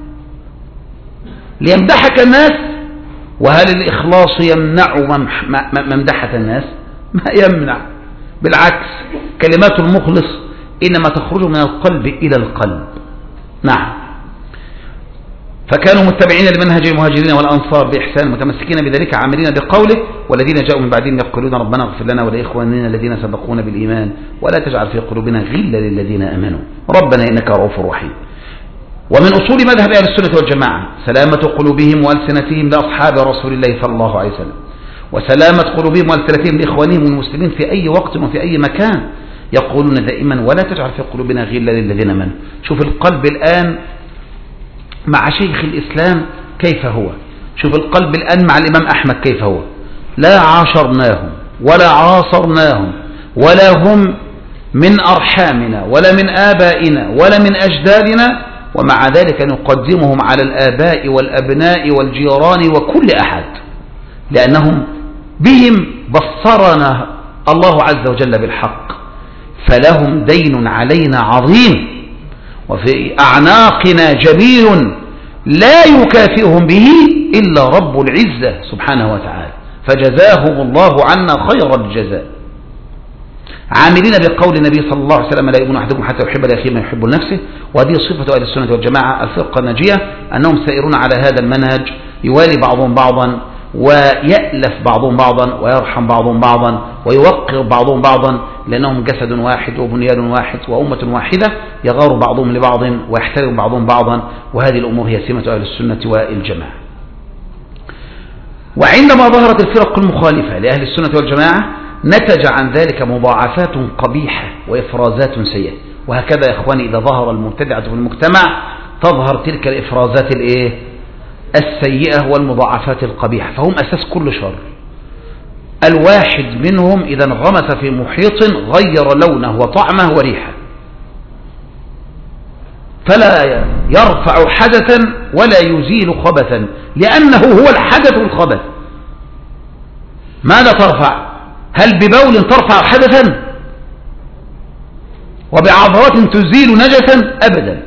ليمدحك الناس. وهل الإخلاص يمنع ممدحة الناس؟ ما يمنع. بالعكس كلمات المخلص إنما تخرج من القلب إلى القلب. نعم. فكانوا متبعين لمنهج المهاجرين والأنصار بإحسان متمسكين بذلك عاملين بقوله والذين جاءوا من بعدهم يقولون ربنا اغفر لنا ولإخواننا الذين سبقونا بالإيمان ولا تجعل في قلوبنا غلا للذين آمنوا ربنا إنك رؤوف رحيم. ومن أصول مذهب أهل السنة والجماعة سلامة قلوبهم وألسنتهم لأصحاب رسول الله صلى الله عليه وسلم، وسلامة قلوبهم وألسنتهم لإخوانهم المسلمين في أي وقت وفي أي مكان، يقولون دائما ولا تجعل في قلوبنا غلا للذين آمنوا. شوف القلب الآن مع شيخ الإسلام كيف هو، شوف القلب الآن مع الإمام أحمد كيف هو، لا عاشرناهم ولا عاصرناهم ولا هم من أرحامنا ولا من آبائنا ولا من أجدادنا، ومع ذلك نقدمهم على الآباء والأبناء والجيران وكل أحد، لأنهم بهم بصرنا الله عز وجل بالحق، فلهم دين علينا عظيم، وفي أعناقنا جميل لا يكافئهم به إلا رب العزة سبحانه وتعالى، فجزاهم الله عنا خير الجزاء. عاملين بقول النبي صلى الله عليه وسلم لا يؤمن أحدكم حتى يحب لأخيه ما يحب لنفسه، وهذه صفة أهل السنة والجماعة الفرقة الناجية أنهم سائرون على هذا المنهج، يوالي بعضهم بعضا ويألف بعضهم بعضا ويرحم بعضهم بعضا ويوقر بعضهم بعضا، لأنهم جسد واحد وبنيان واحد وأمة واحدة، يغار بعضهم لبعض ويحترم بعضهم بعضا، وهذه الأمور هي سمة أهل السنة والجماعة. وعندما ظهرت الفرق المخالفة لأهل السنة والجماعة نتج عن ذلك مضاعفات قبيحة وإفرازات سيئة، وهكذا يا إخواني إذا ظهر المبتدعة في المجتمع تظهر تلك الإفرازات الإيه؟ السيئة والمضاعفات القبيحة، فهم أساس كل شر. الواحد منهم إذا انغمس في محيط غير لونه وطعمه وريحه، فلا يرفع حدثا ولا يزيل خبثا، لأنه هو الحدث الخبث. ماذا ترفع؟ هل ببول ترفع حدثا؟ وبعضرات تزيل نجسا؟ أبدا.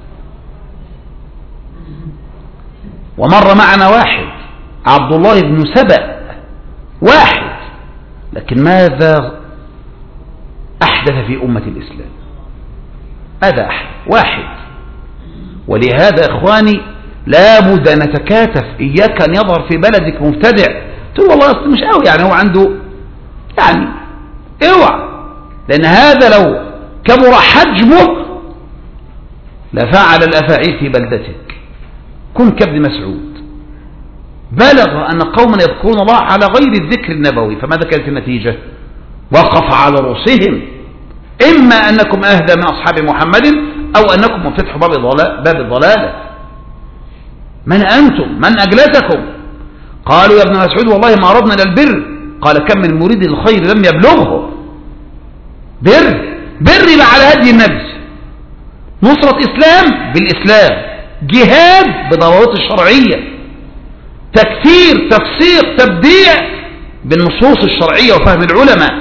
ومر معنا واحد عبد الله بن سبأ، واحد، لكن ماذا أحدث في أمة الإسلام؟ ماذا أحدث؟ واحد. ولهذا إخواني لا بد أن نتكاتف، إياك أن يظهر في بلدك مبتدع تقول والله أصلا مش قوي، يعني هو عنده يعني اوعى، لأن هذا لو كبر حجمه لفعل الأفاعيل في بلدتك. كن كابن مسعود، بلغ أن قوما يذكرون الله على غير الذكر النبوي، فماذا كانت النتيجة؟ وقف على رؤوسهم، إما أنكم أهدى من أصحاب محمد أو أنكم مفتحوا باب الضلال باب الضلالة. من أنتم؟ من أجلسكم؟ قالوا يا ابن مسعود والله ما أردنا إلى البر. قال كم من مريد الخير لم يبلغه. بر بر على هدي النبي، نصرة إسلام بالإسلام، جهاد بضوابط الشرعية، تكفير تفسيق تبديع بالنصوص الشرعية وفهم العلماء،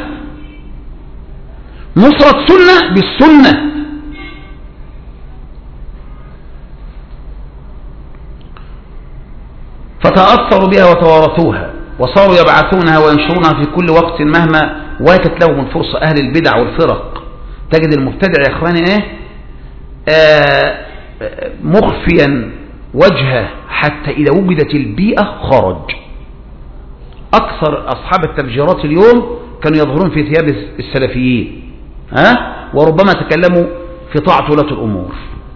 نصرة سنة بالسنة. فتأثروا بها وتوارثوها وصاروا يبعثونها وينشرونها في كل وقت مهما واتت لهم الفرصة. أهل البدع والفرق تجد المبتدع يا إخواني إيه؟ آه مخفيا وجهه حتى إذا وجدت البيئة خرج. أكثر أصحاب التفجيرات اليوم كانوا يظهرون في ثياب السلفيين، ها؟ وربما تكلموا في طاعة ولاة الأمور،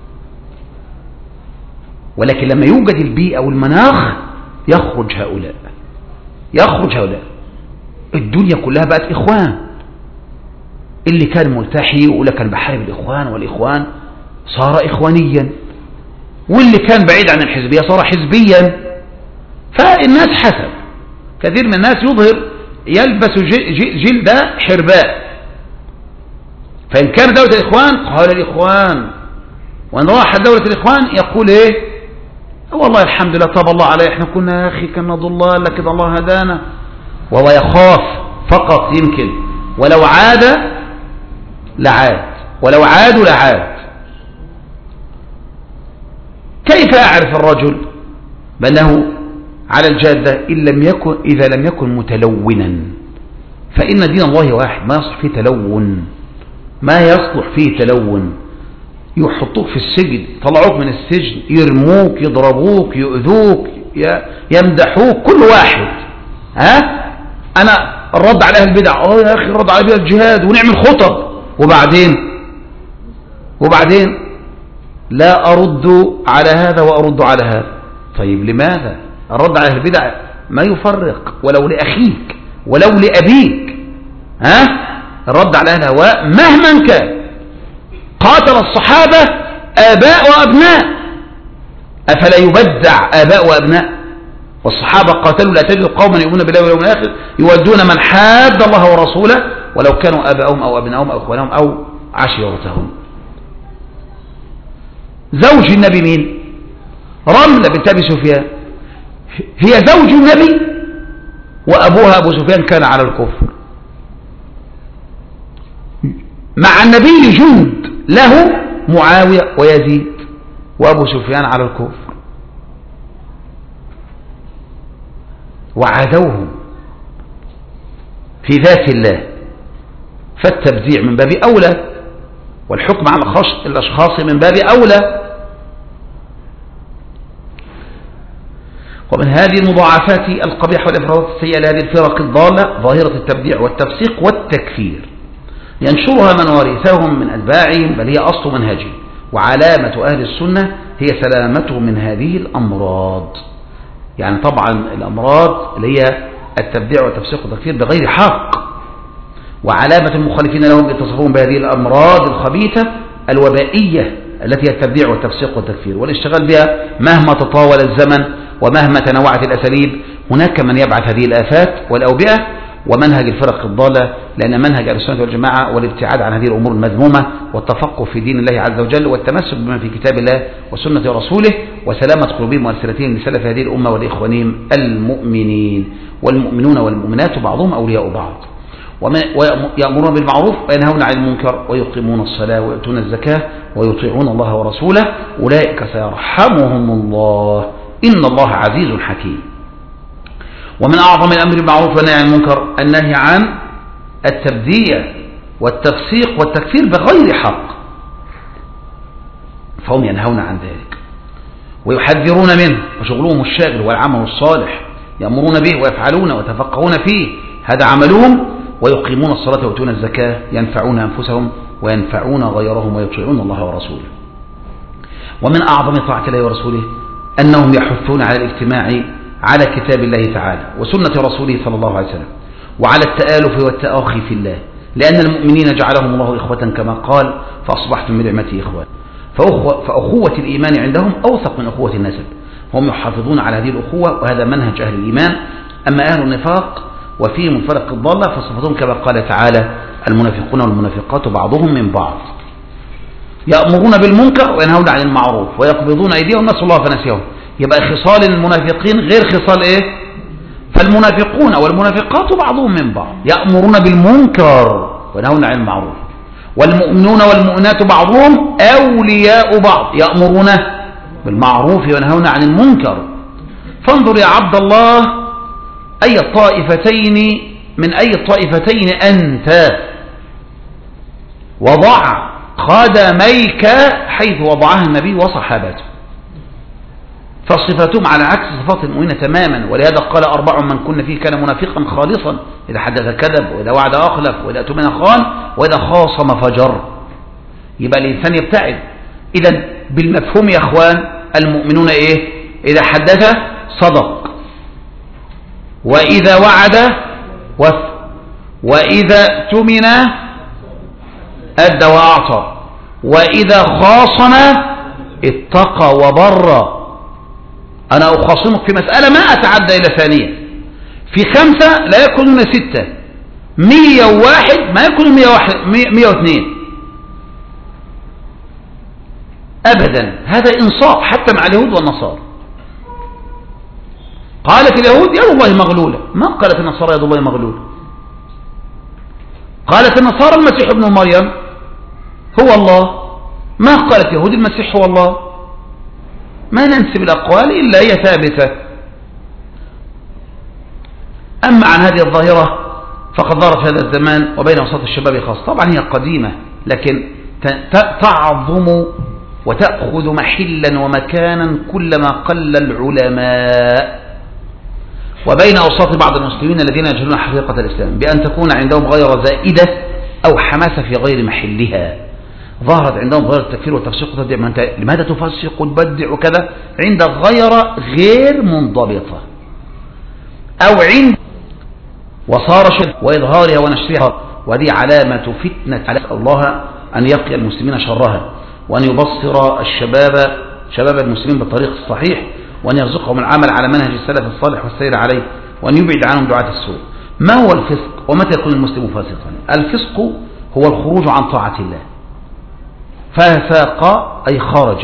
ولكن لما يوجد البيئة والمناخ يخرج هؤلاء يخرج هؤلاء الدنيا كلها بقت إخوان. اللي كان ملتحي يقول لك أنا بحارب الإخوان والإخوان صار إخوانيا، واللي كان بعيد عن الحزبية صار حزبيا. فالناس حسب، كثير من الناس يظهر يلبس جلد حرباء، فإن كان دولة الإخوان قال الإخوان، وإن راح دولة الإخوان يقول إيه؟ والله الحمد لله تاب الله عليه، احنا كنا يا أخي كنا ضلال لكن الله هدانا، وهو يخاف فقط يمكن، ولو عاد لعاد ولو عادوا لعاد. كيف أعرف الرجل بأنه على الجادة إن لم يكن إذا لم يكن متلونا فإن دين الله واحد، ما يصلح فيه تلون، ما يصلح فيه تلون. يحطوك في السجن، طلعوك من السجن، يرموك، يضربوك، يؤذوك، يمدحوك، كل واحد. ها أنا الرد على أهل البدع، اه يا أخي الرد على بدع الجهاد ونعمل خطب، وبعدين وبعدين لا أرد على هذا وأرد على هذا. طيب لماذا؟ الرد على أهل البدع ما يفرق ولو لأخيك ولو لأبيك. ها الرد على أهل الهواء مهما كان. قاتل الصحابة آباء وأبناء، أفلا يبدع آباء وأبناء؟ والصحابة قاتلوا لا تجد قوما يؤمنون بالله واليوم الآخر يودون من حاد الله ورسوله ولو كانوا آباءهم أو أبنائهم أو إخوانهم أو عشيرتهم. زوج النبي مين؟ رملة بنت أبي سفيان، هي زوج النبي وأبوها أبو سفيان كان على الكفر. مع النبي جند له معاوية ويزيد وأبو سفيان على الكفر، وعادوهم في ذات الله. فالتبديع من باب أولى، والحكم على الأشخاص من باب أولى. ومن هذه المضاعفات القبيحة والإفراطات السيئة لهذه الفرق الضالة ظاهرة التبديع والتفسيق والتكفير، ينشرها من ورثهم من أتباعهم، بل هي أصل منهجهم. وعلامة أهل السنة هي سلامتهم من هذه الأمراض. يعني طبعا الأمراض اللي هي التبديع والتفسيق والتكفير بغير حق، وعلامة المخالفين لهم اتصافهم بهذه الأمراض الخبيثة الوبائية التي هي التبديع والتفسيق والتكفير والاشتغال بها مهما تطاول الزمن ومهما تنوعت الأساليب. هناك من يبعث هذه الآفات والأوبئة ومنهج الفرق الضالة، لأن منهج أهل السنة والجماعة والابتعاد عن هذه الأمور المذمومة والتفقه في دين الله عز وجل والتمسك بما في كتاب الله وسنة رسوله وسلامة قلوبهم وألسنتهم لسلف هذه الأمة ولإخوانهم المؤمنين. والمؤمنون والمؤمنات بعضهم أولياء بعض، ويأمرون بالمعروف وينهون عن المنكر ويقيمون الصلاة ويؤتون الزكاة ويطيعون الله ورسوله، أولئك سيرحمهم الله إن الله عزيز حكيم. ومن أعظم الأمر بالمعروف والنهي عن المنكر النهي عن التبديع والتفسيق والتكفير بغير حق، فهم ينهون عن ذلك ويحذرون منه، وشغلهم الشاغل هو العمل الصالح، يأمرون به ويفعلون ويتفقهون فيه، هذا عملهم. ويقيمون الصلاة ويؤتون الزكاة، ينفعون أنفسهم وينفعون غيرهم ويطيعون الله ورسوله. ومن أعظم طاعة الله ورسوله أنهم يحثون على الاجتماع على كتاب الله تعالى وسنة رسوله صلى الله عليه وسلم، وعلى التآلف والتآخي في الله، لأن المؤمنين جعلهم الله إخوة كما قال فأصبحتم من نعمته إخوان. فأخوة الإيمان عندهم أوثق من أخوة النسب، هم يحافظون على هذه الأخوة وهذا منهج أهل الإيمان. أما أهل النفاق وفيهم الفرق الضالة فصفتهم كما قال تعالى المنافقون والمنافقات بعضهم من بعض، يأمرون بالمنكر وينهون عن المعروف ويقبضون أيديهم نسوا الله فنسيهم. يبقى خصال المنافقين غير خصال إيه؟ فالمنافقون والمنافقات بعضهم من بعض، يأمرون بالمنكر وينهون عن المعروف. والمؤمنون والمؤمنات بعضهم أولياء بعض، يأمرون بالمعروف وينهون عن المنكر. فانظر يا عبد الله أي الطائفتين من أي الطائفتين أنت، وضع قدميك حيث وضعها النبي وصحابته، فصفتهم على عكس صفات المؤمنين تماما. ولهذا قال أربع من كن فيه كان منافقا خالصا، إذا حدث كذب وإذا وعد أخلف وإذا أتمنى خان وإذا خاصم فجر. يبقى الإنسان يبتعد. إذا بالمفهوم يا أخوان المؤمنون إيه؟ إذا حدث صدق، وإذا وعد وفى، وإذا اؤتمن أدى وأعطى، وإذا خاصم اتقى وبر. أنا أخاصمك في مسألة ما أتعدى إلى ثانية، في خمسة لا يكونون ستة، مية وواحد ما يكونون مية, واحد مية واثنين أبدا. هذا إنصاف حتى مع اليهود والنصارى. قالت اليهود يد الله مغلولة، ما قالت النصارى يد الله مغلولة. قالت النصارى المسيح ابن مريم هو الله، ما قالت اليهود المسيح هو الله. ما ننسب الأقوال إلا هي ثابتة. أما عن هذه الظاهرة فقد ظهرت هذا الزمان وبين وسط الشباب خاصة. طبعا هي قديمة لكن تعظم وتأخذ محلا ومكانا كلما قل العلماء، وبين أوساط بعض المسلمين الذين يجهلون حقيقة الإسلام بأن تكون عندهم غير زائدة أو حماسة في غير محلها. ظهرت عندهم غير التكفير والتفسيق وتبدع، لماذا تفسق وتبدع وكذا، عند غير غير منضبطة أو عند وصار شر وإظهارها ونشرها، وهذه علامة فتنة. على الله أن يقي المسلمين شرها، وأن يبصر الشباب شباب المسلمين بالطريق الصحيح، وأن يرزقهم العمل على منهج السلف الصالح والسير عليه، وأن يبعد عنهم دعاة السوء. ما هو الفسق ومتى يكون المسلم فاسقا؟ الفسق هو الخروج عن طاعة الله. فساق أي خرج،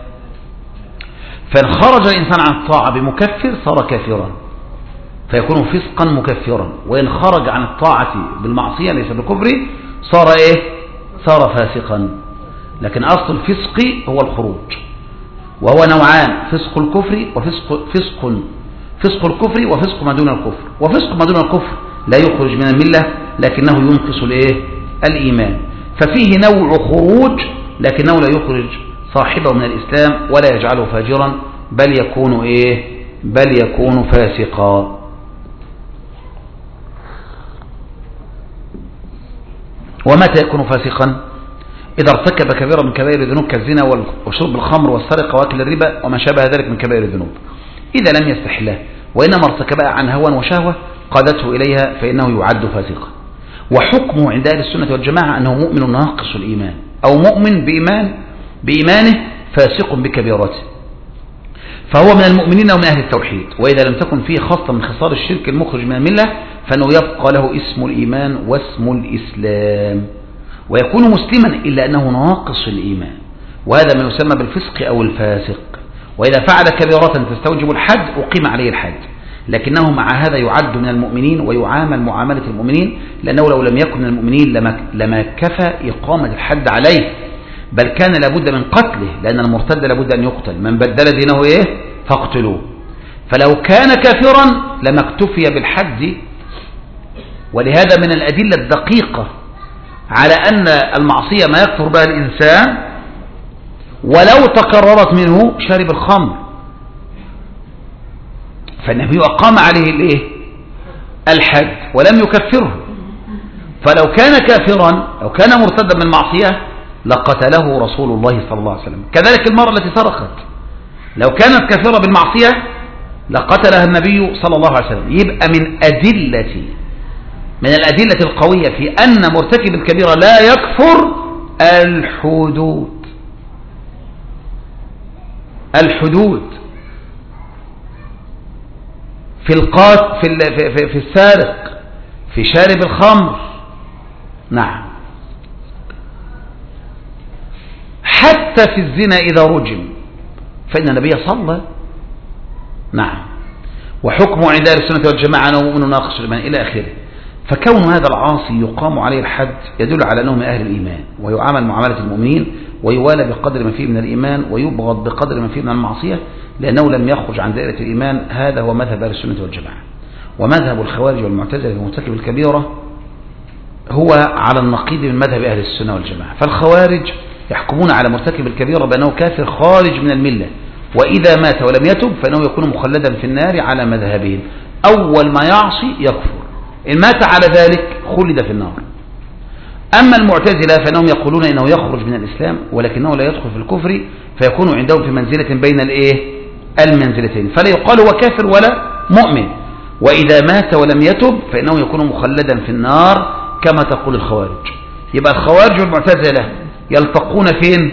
فإن خرج الإنسان عن الطاعة بمكفر صار كافرا فيكون فسقا مكفرا، وإن خرج عن الطاعة بالمعصية ليس بالكفر صار إيه؟ صار فاسقا. لكن أصل الفسق هو الخروج، وهو نوعان: فسق الكفر وفسق فسق فسق الكفر وفسق ما دون الكفر. وفسق ما دون الكفر لا يخرج من الملة لكنه ينقص الايه؟ الإيمان. ففيه نوع خروج لكنه لا يخرج صاحبه من الإسلام ولا يجعله فاجرا، بل يكون ايه؟ بل يكون فاسقا. ومتى يكون فاسقا؟ إذا ارتكب كبيرة من كبائر الذنوب كالزنا وشرب الخمر والسرقة وأكل الربا وما شابه ذلك من كبائر الذنوب، إذا لم يستحلها وإنما ارتكبها عن هوى وشهوة قادته إليها فإنه يعد فاسقا. وحكمه عند أهل السنة والجماعة أنه مؤمن ناقص الإيمان، أو مؤمن بإيمان بإيمانه فاسق بكبيرته، فهو من المؤمنين ومن أهل التوحيد. وإذا لم تكن فيه خاصة من خصال الشرك المخرج من الملة فإنه يبقى له اسم الإيمان واسم الإسلام، ويكون مسلما إلا أنه ناقص الإيمان، وهذا ما يسمى بالفسق أو الفاسق. وإذا فعل كبيرة تستوجب الحد أقيم عليه الحد، لكنه مع هذا يعد من المؤمنين ويعامل معاملة المؤمنين، لأنه لو لم يكن من المؤمنين لما, لما كفى إقامة الحد عليه، بل كان لابد من قتله، لأن المرتد لابد أن يقتل، من بدل دينه إيه؟ فاقتلوه. فلو كان كافرا لما اكتفي بالحد. ولهذا من الأدلة الدقيقة على أن المعصية ما يكفر بها الإنسان ولو تكررت منه شارب الخمر، فالنبي أقام عليه الإيه؟ الحد ولم يكفره. فلو كان كافرا لو كان مرتدا من معصية لقتله رسول الله صلى الله عليه وسلم. كذلك المرأة التي سرقت لو كانت كافرة بالمعصية لقتلها النبي صلى الله عليه وسلم. يبقى من أدلة من الأدلة القوية في أن مرتكب الكبيرة لا يكفر الحدود الحدود في القات في في في السارق، في شارب الخمر، نعم، حتى في الزنا إذا رجم فإن النبي صلى، نعم، وحكمه عند أهل السنة والجماعة أنه مؤمن ناقص الإيمان إلى آخره. فكون هذا العاصي يقام عليه الحد يدل على أنه من أهل الإيمان، ويعامل معاملة المؤمنين، ويوالى بقدر ما فيه من الإيمان، ويبغض بقدر ما فيه من المعصية، لأنه لم يخرج عن دائرة الإيمان. هذا هو مذهب أهل السنة والجماعة. ومذهب الخوارج والمعتزلة في مرتكب الكبيرة هو على النقيض من مذهب أهل السنة والجماعة. فالخوارج يحكمون على مرتكب الكبيرة بأنه كافر خارج من الملة، وإذا مات ولم يتب فإنه يكون مخلدا في النار على مذهبهم. أول ما يعصي يكفر، إن مات على ذلك خلد في النار. أما المعتزلة فإنهم يقولون إنه يخرج من الإسلام ولكنه لا يدخل في الكفر، فيكون عندهم في منزلة بين الإيه؟ المنزلتين، فلا يقال هو كافر ولا مؤمن. وإذا مات ولم يتب فإنه يكون مخلدا في النار كما تقول الخوارج. يبقى الخوارج والمعتزلة يلتقون فين؟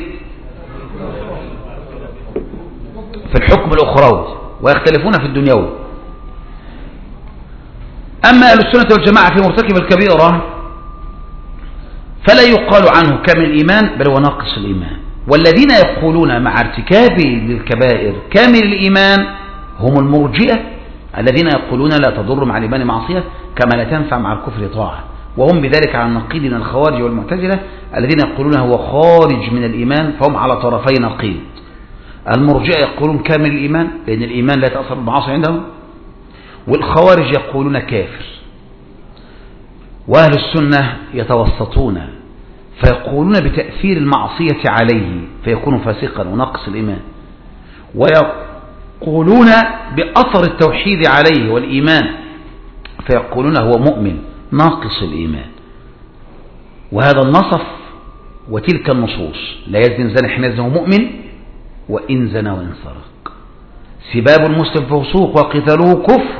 في الحكم الأخروي، ويختلفون في الدنيوي. أما أهل السنة والجماعة في مرتكب الكبيرة فلا يقال عنه كامل الإيمان بل هو ناقص الإيمان. والذين يقولون مع ارتكابه للكبائر كامل الإيمان هم المرجئة الذين يقولون لا تضر مع الإيمان معصية كما لا تنفع مع الكفر طاعة، وهم بذلك على النقيض من الخوارج والمعتزلة الذين يقولون هو خارج من الإيمان، فهم على طرفي نقيض. المرجئة يقولون كامل الإيمان لأن الإيمان لا تأثر بالمعاصي عندهم، والخوارج يقولون كافر. وأهل السنة يتوسطون فيقولون بتأثير المعصية عليه فيكون فاسقا ونقص الإيمان، ويقولون بأثر التوحيد عليه والإيمان فيقولون هو مؤمن ناقص الإيمان. وهذا النصف وتلك النصوص: لا يزن زاني حين يزن مؤمن، وإن زنى وإن سرق، سباب المسلم فسوق وقتاله كفر.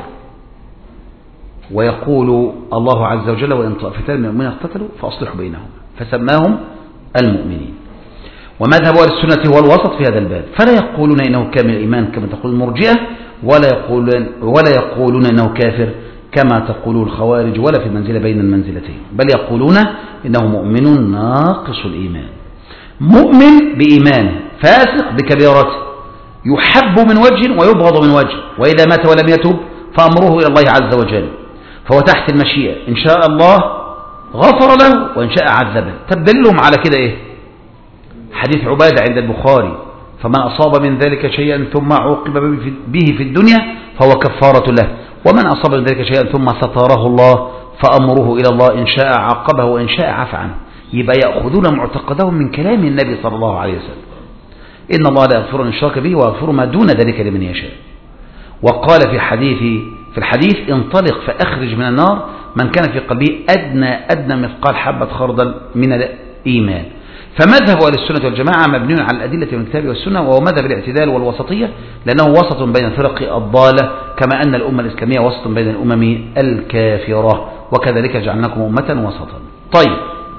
ويقول الله عز وجل: وإن طائفتان من المؤمنين اقتتلوا فأصلحوا بينهم، فسماهم المؤمنين. ومذهب أهل السنة هو الوسط في هذا الباب، فلا يقولون إنه كامل الإيمان كما تقول المرجئة، ولا يقولون, ولا يقولون إنه كافر كما تقول الخوارج، ولا في منزلة بين المنزلتين، بل يقولون إنه مؤمن ناقص الإيمان، مؤمن بإيمانه فاسق بكبيرته، يحب من وجه ويبغض من وجه، وإذا مات ولم يتب فأمره إلى الله عز وجل، فهو تحت المشيئة، إن شاء الله غفر له وإن شاء عذبه. تبدلهم على كده إيه؟ حديث عبادة عند البخاري: فمن أصاب من ذلك شيئا ثم عوقب به في الدنيا فهو كفارة له، ومن أصاب من ذلك شيئا ثم ستره الله فأمره إلى الله، إن شاء عاقبه وإن شاء عفى عنه. يبقى يأخذون معتقدهم من كلام النبي صلى الله عليه وسلم: إن الله لا يغفر أن يشرك به ويغفر ما دون ذلك لمن يشاء. وقال في حديث في الحديث: انطلق فأخرج من النار من كان في قلبه أدنى أدنى مثقال حبة خردل من الإيمان. فمذهب أهل السنة والجماعة مبني على الأدلة من الكتاب والسنة، وهو مذهب الاعتدال والوسطية، لأنه وسط بين الفرق الضالة، كما أن الأمة الإسلامية وسط بين الأمم الكافرة، وكذلك جعلناكم أمة وسطا. طيب،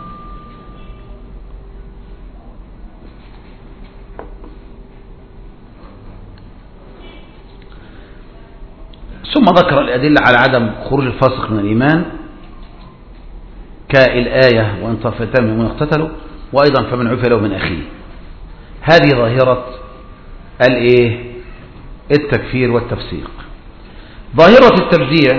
ثم ذكر الأدلة على عدم خروج الفاسق من الإيمان كالآية: وإن طائفتان منهم اقتتلوا، وأيضا فمن عفي له من أخيه. هذه ظاهرة الإيه؟ التكفير والتفسيق. ظاهرة التبديع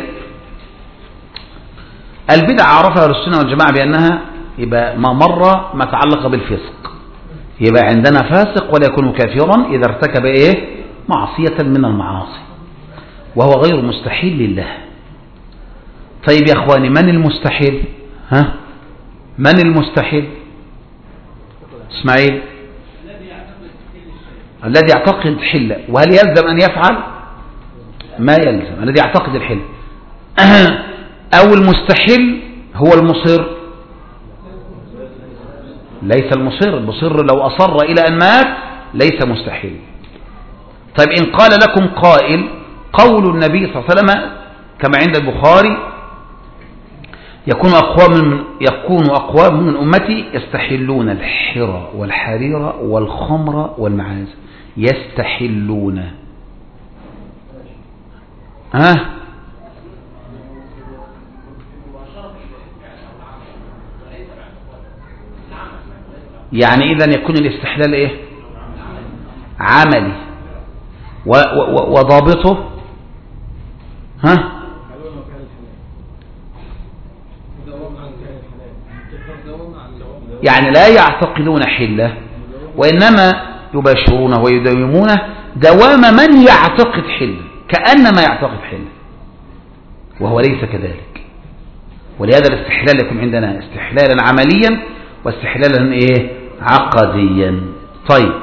البدع عرفها أهل السنة والجماعة بأنها يبقى ما مر ما تعلق بالفسق، يبقى عندنا فاسق ولا يكون كافرا إذا ارتكب إيه؟ معصية من المعاصي، وهو غير مستحيل لله. طيب يا أخواني، من المستحيل؟ ها؟ من المستحيل؟ اسماعيل: الذي يعتقد الحل. وهل يلزم أن يفعل؟ ما يلزم. الذي يعتقد الحل. أو المستحيل هو المصر؟ ليس المصر. المصر لو أصر إلى أن مات ليس مستحيل. طيب إن قال لكم قائل: قول النبي صلى الله عليه وسلم كما عند البخاري: يكون أقوام من يكون أقوام من أمتي يستحلون الحرى والحرير والخمر والمعازف. يستحلون، ها؟ يعني إذن يكون الاستحلال إيه؟ عملي، وضابطه ها؟ يعني لا يعتقدون حله، وإنما يباشرونه ويداومونه دوام من يعتقد حله، كأنما يعتقد حله، وهو ليس كذلك. ولهذا الاستحلال يكون عندنا استحلالا عمليا واستحلالا ايه؟ عقديا. طيب،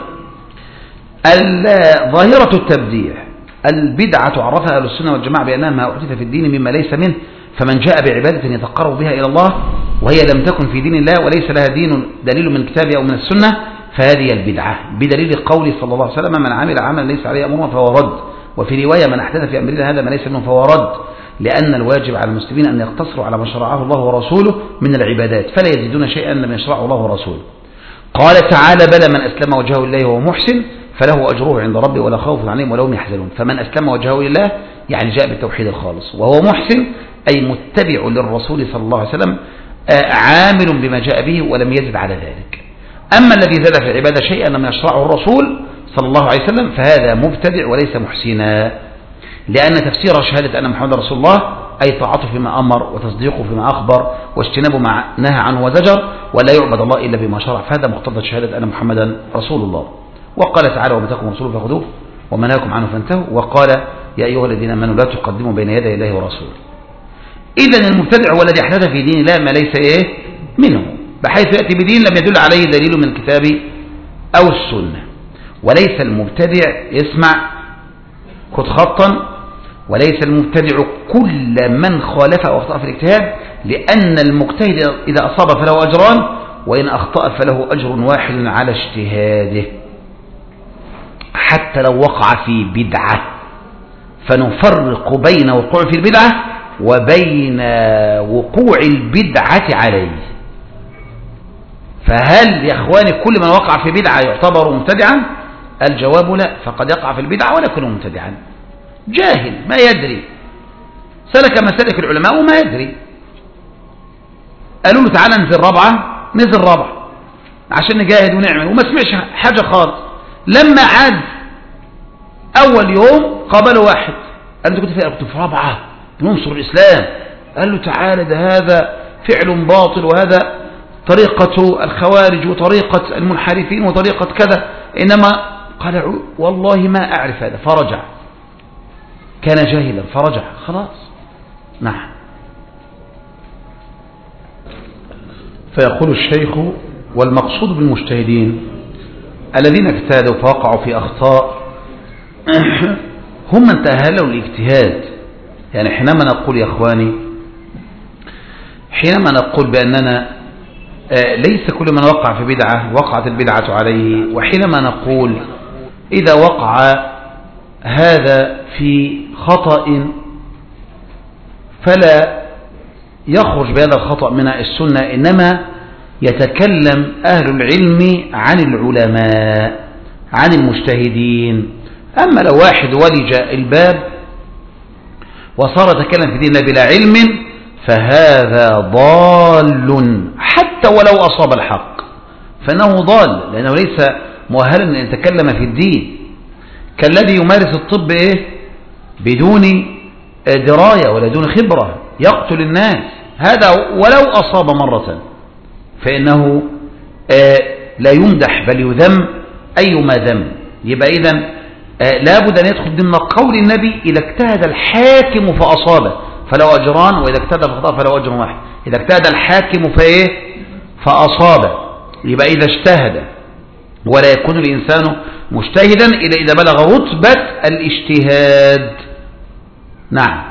ظاهرة التبديع البدعة عرفها أهل السنة والجماعة بأنها ما أحدث في الدين مما ليس منه، فمن جاء بعبادة يتقرب بها إلى الله وهي لم تكن في دين الله وليس لها دين دليل من الكتاب أو من السنة فهذه البدعة، بدليل قوله صلى الله عليه وسلم: من عمل عملا ليس عليه أمرنا فهو رد. وفي رواية: من أحدث في أمرنا هذا ما ليس منه فهو رد. لأن الواجب على المسلمين أن يقتصروا على ما شرعه الله ورسوله من العبادات، فلا يزيدون شيئا لم يشرعه الله ورسوله. قال تعالى: بلى من أسلم وجهه لله وهو محسن فله أجره عند ربه ولا خوف عليهم ولا هم يحزنون. فمن أسلم وجهه لله يعني جاء بالتوحيد الخالص، وهو محسن أي متبع للرسول صلى الله عليه وسلم، عامل بما جاء به ولم يزد على ذلك. أما الذي زاد في العبادة شيئا لم يشرعه الرسول صلى الله عليه وسلم فهذا مبتدع وليس محسنا، لأن تفسير شهادة أن محمد رسول الله أي طاعته فيما أمر وتصديقه فيما أخبر واجتنابه ما نهى عنه وزجر، ولا يعبد الله إلا بما شرع، فهذا مقتضى شهادة أن محمدا رسول الله. وقال تعالى: وما آتاكم رسوله فخذوه وما نهاكم عنه فانتهوا. وقال: يا أيها الذين آمنوا لا تقدموا بين يدي الله ورسوله. إذن المبتدع هو الذي أحدث في دين الله ما ليس إيه منه، بحيث يأتي بدين لم يدل عليه دليل من الكتاب أو السنة. وليس المبتدع، اسمع خذ خطا، وليس المبتدع كل من خالف أو أخطأ في الاجتهاد، لأن المجتهد إذا أصاب فله أجران، وإن أخطأ فله أجر واحد على اجتهاده، حتى لو وقع في بدعة. فنفرق بين وقوع في البدعة وبين وقوع البدعة عليه. فهل يا إخواني كل من وقع في بدعة يعتبر مبتدعا؟ الجواب لا، فقد يقع في البدعة ولا يكون مبتدعا. جاهل ما يدري، سلك مسالك العلماء وما يدري. قالوا له تعالى ننزل رابعة، نزل رابعة عشان نجاهد ونعمل، وما سمعش حاجة خالص. لما عاد أول يوم قابله واحد قال له أنت كنت في كنت في رابعة ننصر الإسلام. قال له تعالى ده هذا فعل باطل، وهذا طريقة الخوارج وطريقة المنحرفين وطريقة كذا، إنما قال والله ما أعرف هذا، فرجع. كان جاهلا فرجع خلاص. نعم. فيقول الشيخ: والمقصود بالمجتهدين الذين اجتهدوا فوقعوا في أخطاء هم من تأهلوا الاجتهاد. يعني حينما نقول يا أخواني، حينما نقول بأننا ليس كل من وقع في بدعة وقعت البدعة عليه، وحينما نقول إذا وقع هذا في خطأ فلا يخرج بهذا الخطأ من السنة، إنما يتكلم أهل العلم عن العلماء عن المجتهدين. أما لو واحد ولج الباب وصار يتكلم في دين الله بلا علم فهذا ضال، حتى ولو أصاب الحق فإنه ضال، لأنه ليس مؤهلا أن يتكلم في الدين. كالذي يمارس الطب إيه؟ بدون دراية ولا دون خبرة، يقتل الناس، هذا ولو أصاب مرة فإنه لا يمدح بل يذم أيما ذم. يبقى إذن لابد أن يدخل ضمن قول النبي: إذا اجتهد الحاكم فأصابه فله أجران، وإذا اجتهد الخطأ فله أجر واحد. إذا اجتهد الحاكم فإيه؟ فأصابه. يبقى إذا اجتهد، ولا يكون الإنسان مجتهدا إلا إذا بلغ رتبة الاجتهاد. نعم.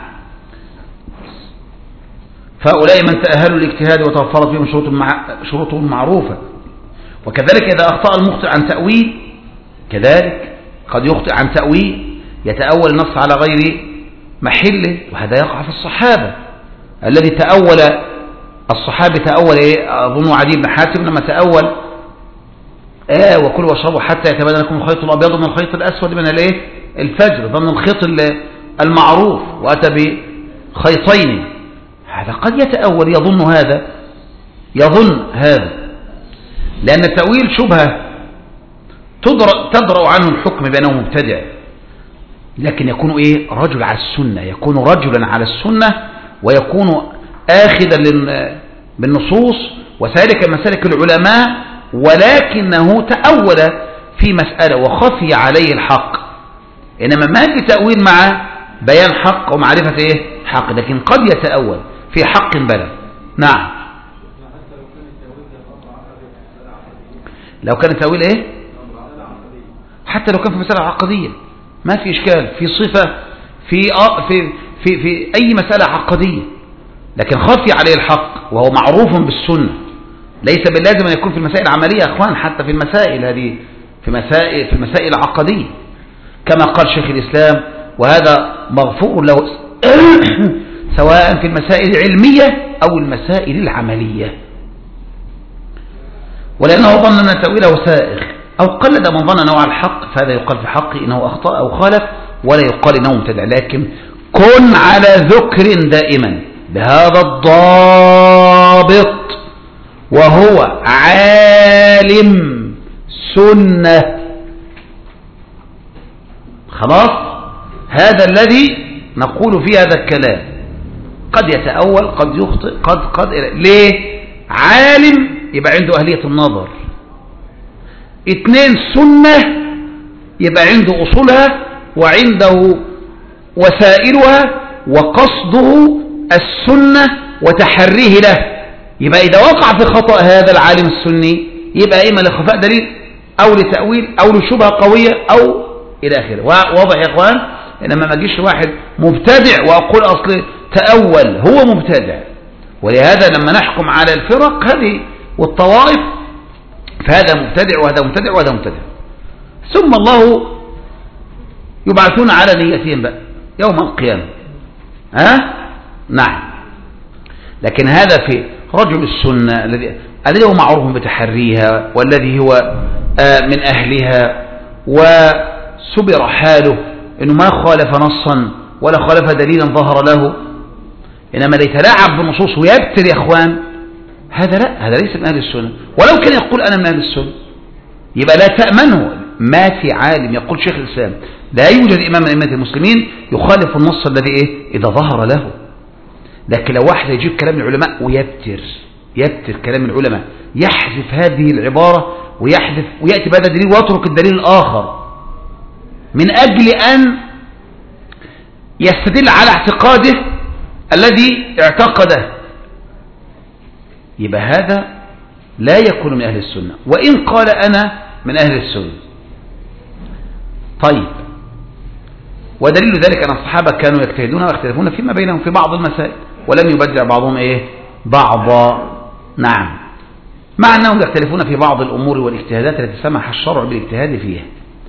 فهؤلاء من تأهلوا الاجتهاد وتوفرت فيهم شروطهم معروفة. وكذلك إذا أخطأ المخطئ عن تأويل، كذلك قد يخطئ عن تأويل، يتأول النص على غير محله، وهذا يقع في الصحابة. الذي تأول الصحابة تأول إيه؟ أظن عدي بن حاتم لما تأول آه وكلوا واشربوا حتى يتبين لكم الخيط الأبيض من الخيط الأسود من الايه الفجر، ضمن الخيط المعروف، وأتى بخيطين. هذا قد يتأول، يظن هذا يظن هذا لأن التأويل شبهة تدرأ عنه الحكم بأنه مبتدع، لكن يكون إيه؟ رجل على السنة، يكون رجلا على السنة، ويكون آخذا بالنصوص وسالك مسالك العلماء، ولكنه تأول في مسألة وخفي عليه الحق. إنما ما في تأويل مع بيان حق ومعرفة إيه؟ حق، لكن قد يتأول في حق بلى. نعم. لو كان التأويل إيه؟ حتى لو كان في مسألة عقدية ما في إشكال، في صفة في في في, في أي مسألة عقدية، لكن خفي عليه الحق وهو معروف بالسنة. ليس باللازم أن يكون في المسائل العملية يا أخوان، حتى في المسائل هذه في مسائل في المسائل العقدية، كما قال شيخ الإسلام: وهذا مغفور له سواء في المسائل العلمية أو المسائل العملية. ولأنه ظن أن تأويله سائغ أو قلد من ظن أنه على الحق، فهذا يقال في حقه إنه أخطأ أو خالف، ولا يقال إنه مبتدع. لكن كن على ذكر دائما بهذا الضابط، وهو عالم سنة. خلاص، هذا الذي نقول فيه هذا الكلام. قد يتأول، قد يخطئ، قد قد ليه؟ عالم يبقى عنده أهلية النظر. اثنين، سنة يبقى عنده أصولها وعنده وسائلها وقصده السنة وتحريه له. يبقى إذا وقع في خطأ هذا العالم السني يبقى إما لخفاء دليل أو لتأويل أو لشبهة قوية أو إلى آخره. واضح يا إخوان؟ إنما ما أجيش واحد مبتدع وأقول أصل تأول، هو مبتدع. ولهذا لما نحكم على الفرق هذه والطوائف فهذا مبتدع وهذا مبتدع وهذا مبتدع، ثم الله يبعثون على نيتهم بقى يوم القيامة. ها أه؟ نعم. لكن هذا في رجل السنة الذي الذي هو معروف بتحريها والذي هو آه من أهلها وسبر حاله إنه ما خالف نصا ولا خالف دليلا ظهر له، إنما ليتلاعب بالنصوص ويبتر يا إخوان، هذا لا، هذا ليس من أهل السنة. ولو كان يقول أنا من أهل السنة يبقى لا تأمنه. ما في عالم، يقول شيخ الإسلام، لا يوجد إمام من أئمة المسلمين يخالف النص الذي إيه إذا ظهر له. لكن لو واحد يجيب كلام العلماء ويبتر يبتر كلام العلماء، يحذف هذه العبارة ويحذف ويأتي بهذا الدليل ويترك الدليل الآخر من أجل أن يستدل على اعتقاده الذي اعتقده، يبقى هذا لا يكون من أهل السنة وإن قال أنا من أهل السنة. طيب، ودليل ذلك أن الصحابة كانوا يجتهدون ويختلفون فيما بينهم في بعض المسائل ولم يبدع بعضهم إيه بعضا. نعم، مع أنهم يختلفون في بعض الأمور والاجتهادات التي سمح الشرع بالاجتهاد فيها.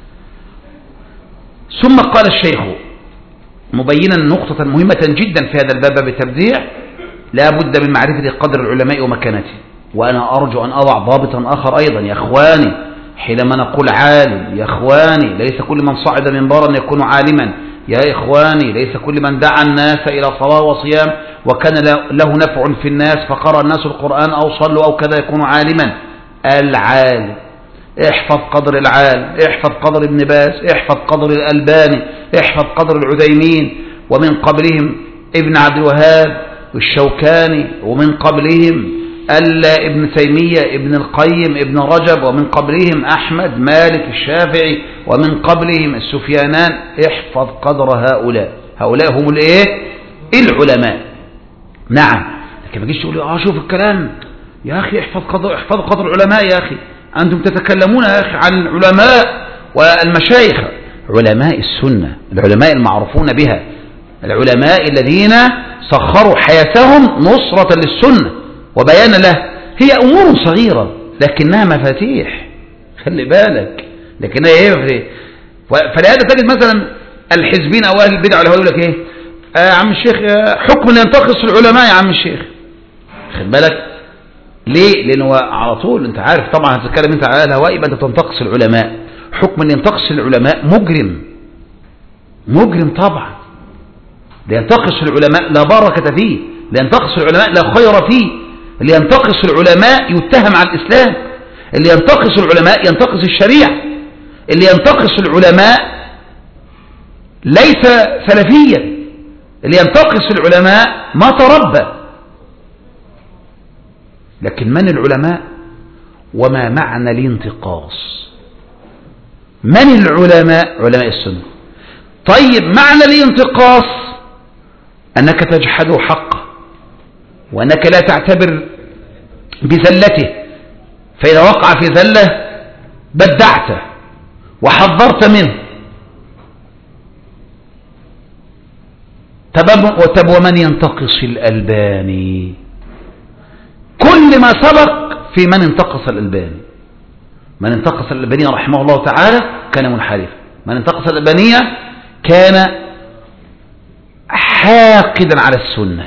ثم قال الشيخ مبينا نقطة مهمة جدا في هذا الباب بالتبديع: لا بد من معرفة قدر العلماء ومكانته. وأنا أرجو أن أضع ضابطا آخر أيضا يا أخواني حينما نقول عالم. يا إخواني، ليس كل من صعد منبرا يكون عالما. يا إخواني، ليس كل من دعا الناس إلى صلاة وصيام وكان له نفع في الناس فقرأ الناس القرآن أو صلوا أو كذا يكون عالما. العالم، احفظ قدر العالم، احفظ قدر ابن باز، احفظ قدر الألباني، احفظ قدر العثيمين، ومن قبلهم ابن عبد الوهاب والشوكاني، ومن قبلهم ابن تيمية، ابن القيم، ابن رجب، ومن قبلهم أحمد، مالك، الشافعي، ومن قبلهم السفيانان. احفظ قدر هؤلاء. هؤلاء هم الايه العلماء. نعم. لكن ما تجيش تقول اه شوف الكلام يا أخي، احفظ قدر احفظ قدر العلماء يا أخي، أنتم تتكلمون يا أخي عن العلماء والمشايخ. علماء السنة، العلماء المعروفون بها، العلماء الذين سخروا حياتهم نصرة للسنة وبيانا له. هي أمور صغيرة لكنها مفاتيح، خلي بالك، لكنها هي مفاتيح. فلهذا تجد مثلا الحزبين أو أهل البدع يقول لك إيه يا عم الشيخ، حكم أن ينتقص العلماء يا عم الشيخ. خلي بالك ليه؟ لأنه على طول أنت عارف طبعا هتتكلم أنت على الهواء يبقى أنت تنتقص العلماء. حكم أن ينتقص العلماء مجرم، مجرم طبعا. لينتقص العلماء لا بركة فيه، لينتقص العلماء لا خير فيه. اللي ينتقص العلماء يتهم على الإسلام، اللي ينتقص العلماء ينتقص الشريعة، اللي ينتقص العلماء ليس سلفيا، اللي ينتقص العلماء ما تربى. لكن من العلماء وما معنى الانتقاص؟ من العلماء؟ علماء السنة. طيب، معنى الانتقاص أنك تجحد حقه وأنك لا تعتبر بزلته، فإذا وقع في زلة بدعته وحذرت منه. طب ومن ينتقص الألباني؟ كل ما سبق في من انتقص الألباني. من انتقص الألباني رحمه الله تعالى كان منحرفا، من انتقص الألبانية كان حاقدا على السنة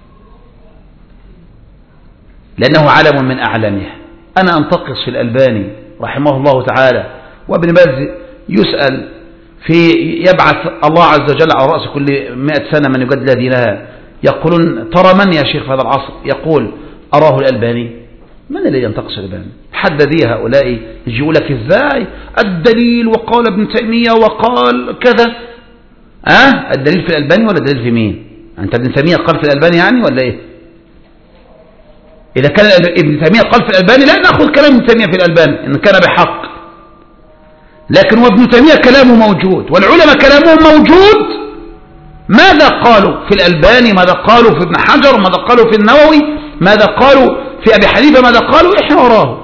لأنه علم من أعلامها. أنا أنتقص في الألباني رحمه الله تعالى، وابن باز يسأل في يبعث الله عز وجل على رأس كل مئة سنة من يجدد دينها، يقولون ترى من يا شيخ في هذا العصر؟ يقول أراه الألباني. من الذي ينتقص الألباني؟ حددي هؤلاء يجيوا لك إزاي الدليل وقال ابن تيمية وقال كذا. أه؟ الدليل في الألباني ولا الدليل في مين؟ أنت ابن تيمية قال في الألباني يعني ولا إيه؟ إذا كان ابن تيمية قال في الألباني لا نأخذ كلام ابن تيمية في الألباني إن كان بحق، لكن وابن تيمية كلامه موجود والعلماء كلامهم موجود ماذا قالوا في الألباني، ماذا قالوا في ابن حجر، ماذا قالوا في النووي، ماذا قالوا في أبي حنيفة، ماذا قالوا، إحنا وراه،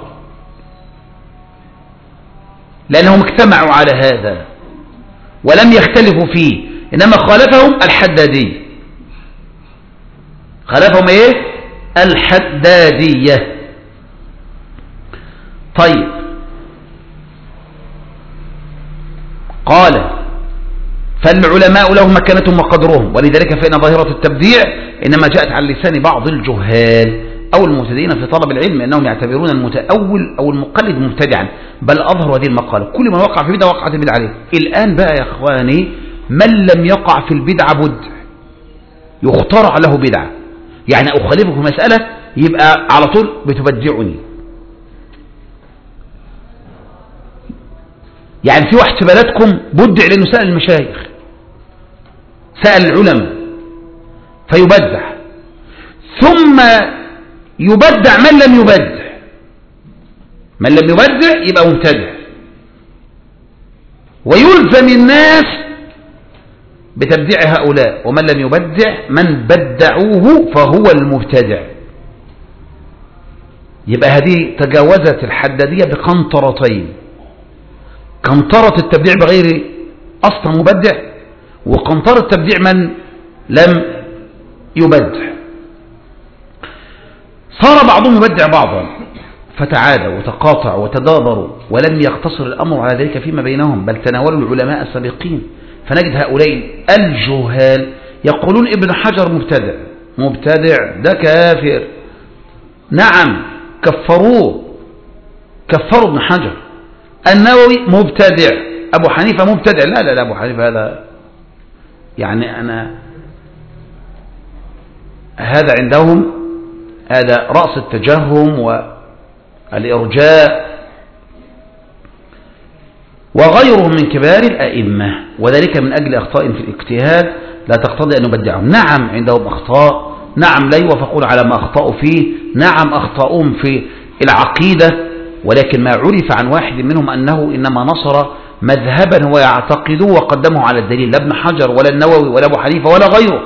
لأنهم اجتمعوا على هذا ولم يختلفوا فيه، إنما خالفهم الحدادية، خالفهم إيه؟ الحدادية. طيب، قال فالعلماء لهم مكانتهم وقدرهم، ولذلك فإن ظاهرة التبديع إنما جاءت على لسان بعض الجهال أو المبتدئين في طلب العلم، أنهم يعتبرون المتأول أو المقلد مبتدعا، بل أظهر هذه المقالة كل من وقع في بدعة وقعت البدعة عليه. الآن بقى يا إخواني، من لم يقع في البدعة بدع يخترع له بدعة، يعني أخالفك في مسألة يبقى على طول بتبدعني. يعني في واحد في بلدكم بدع لأنه سأل المشايخ، سأل العلماء فيبدع، ثم يبدع من لم يبدع، من لم يبدع يبقى مبتدع، ويلزم الناس بتبديع هؤلاء، ومن لم يبدع من بدعوه فهو المبتدع. يبقى هذه تجاوزت الحدادية بقنطرتين، قنطرة التبديع بغير أصلا مبدع، وقنطرة التبديع من لم يبدع. صار بعضهم يبدع بعضا فتعادوا وتقاطعوا وتدابروا، ولم يقتصر الأمر على ذلك فيما بينهم، بل تناولوا العلماء السابقين، فنجد هؤلاء الجهال يقولون ابن حجر مبتدع، مبتدع ده كافر، نعم كفروه، كفروا ابن حجر. النووي مبتدع، أبو حنيفة مبتدع، لا لا لا أبو حنيفة هذا يعني أنا هذا عندهم هذا رأس التجهم والإرجاء، وغيرهم من كبار الأئمة، وذلك من أجل أخطاء في الاجتهاد لا تقتضي أن نبدعهم. نعم عندهم أخطاء، نعم لا يوافقون على ما أخطأوا فيه، نعم أخطأهم في العقيدة، ولكن ما عرف عن واحد منهم أنه إنما نصر مذهبا هو يعتقده وقدمه على الدليل، لا ابن حجر ولا النووي ولا أبو حنيفة ولا غيره،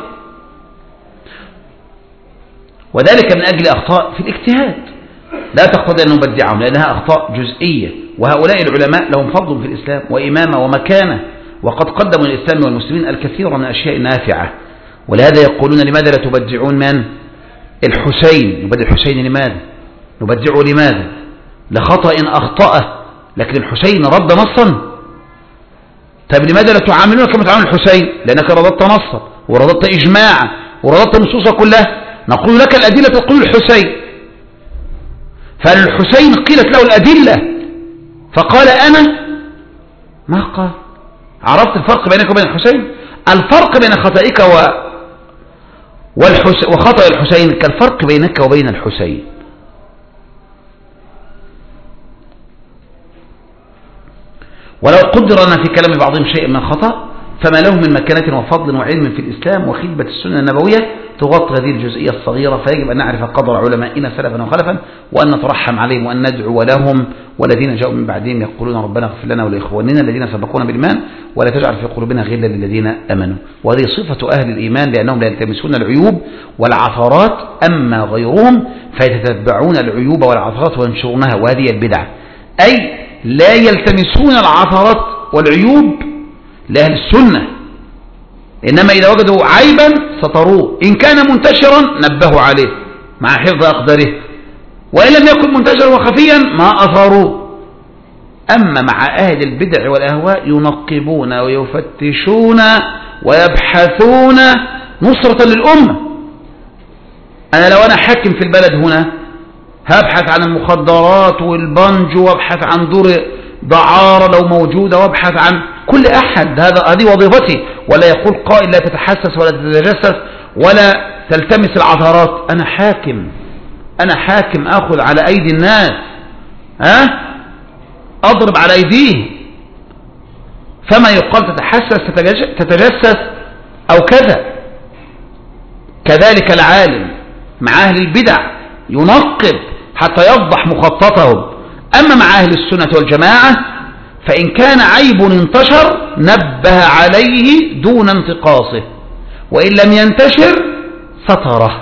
وذلك من أجل أخطاء في الاجتهاد لا تقتضي أن نبدعهم، لأنها أخطاء جزئية. وهؤلاء العلماء لهم فضل في الإسلام وإمامة ومكانة، وقد قدموا للإسلام والمسلمين الكثير من الأشياء النافعة، ولهذا يقولون لماذا لا تبدعون من الحسين؟ نبدع الحسين لماذا؟ نبدعه لماذا؟ لخطأ أخطأه، لكن الحسين رد نصا. طيب لماذا لا تعاملون كما تعامل الحسين؟ لأنك رددت نصا ورددت إجماعا ورددت النصوص كلها. نقول لك الأدلة تقول الحسين، فالحسين قيلت له الأدلة فقال أنا ما قال. عرفت الفرق بينك وبين الحسين؟ الفرق بين خطئك و والحس... وخطأ الحسين كالفرق بينك وبين الحسين. ولو قدر أن في كلام بعضهم شيء من خطأ فما له من مكانة وفضل وعلم في الإسلام وخدمة السنة النبوية تغطي هذه الجزئية الصغيرة. فيجب أن نعرف قدر علمائنا سلفا وخلفا، وأن نترحم عليهم وأن ندعو لهم، والذين جاءوا من بعدهم يقولون ربنا اغفر لنا ولإخواننا الذين سبقونا بالإيمان ولا تجعل في قلوبنا غلا للذين آمنوا. وهذه صفة أهل الإيمان، لأنهم لا يلتمسون العيوب والعثرات، أما غيرهم فيتتبعون العيوب والعثرات وينشرونها، وهذه البدعة، أي لا يلتمسون العثرات والعيوب لأهل السنة، إنما إذا وجدوا عيبا ستروه، إن كان منتشرا نبهوا عليه مع حفظ أقداره، وإن لم يكن منتشرا وخفيا ما أثروه. أما مع أهل البدع والأهواء ينقبون ويفتشون ويبحثون نصرة للأمة. أنا لو أنا حاكم في البلد هنا هبحث عن المخدرات والبنج، وابحث عن دور دعارة لو موجودة، وابحث عن كل أحد، هذا هذه وظيفتي. ولا يقول قائل لا تتحسس ولا تتجسس ولا تلتمس العثرات. أنا حاكم، أنا حاكم أخذ على أيدي الناس، ها أضرب على أيديه، فما يقال تتحسس تتجسس أو كذا. كذلك العالم مع أهل البدع ينقب حتى يفضح مخططهم. أما مع أهل السنة والجماعة فإن كان عيب انتشر نبه عليه دون انتقاصه، وإن لم ينتشر ستره.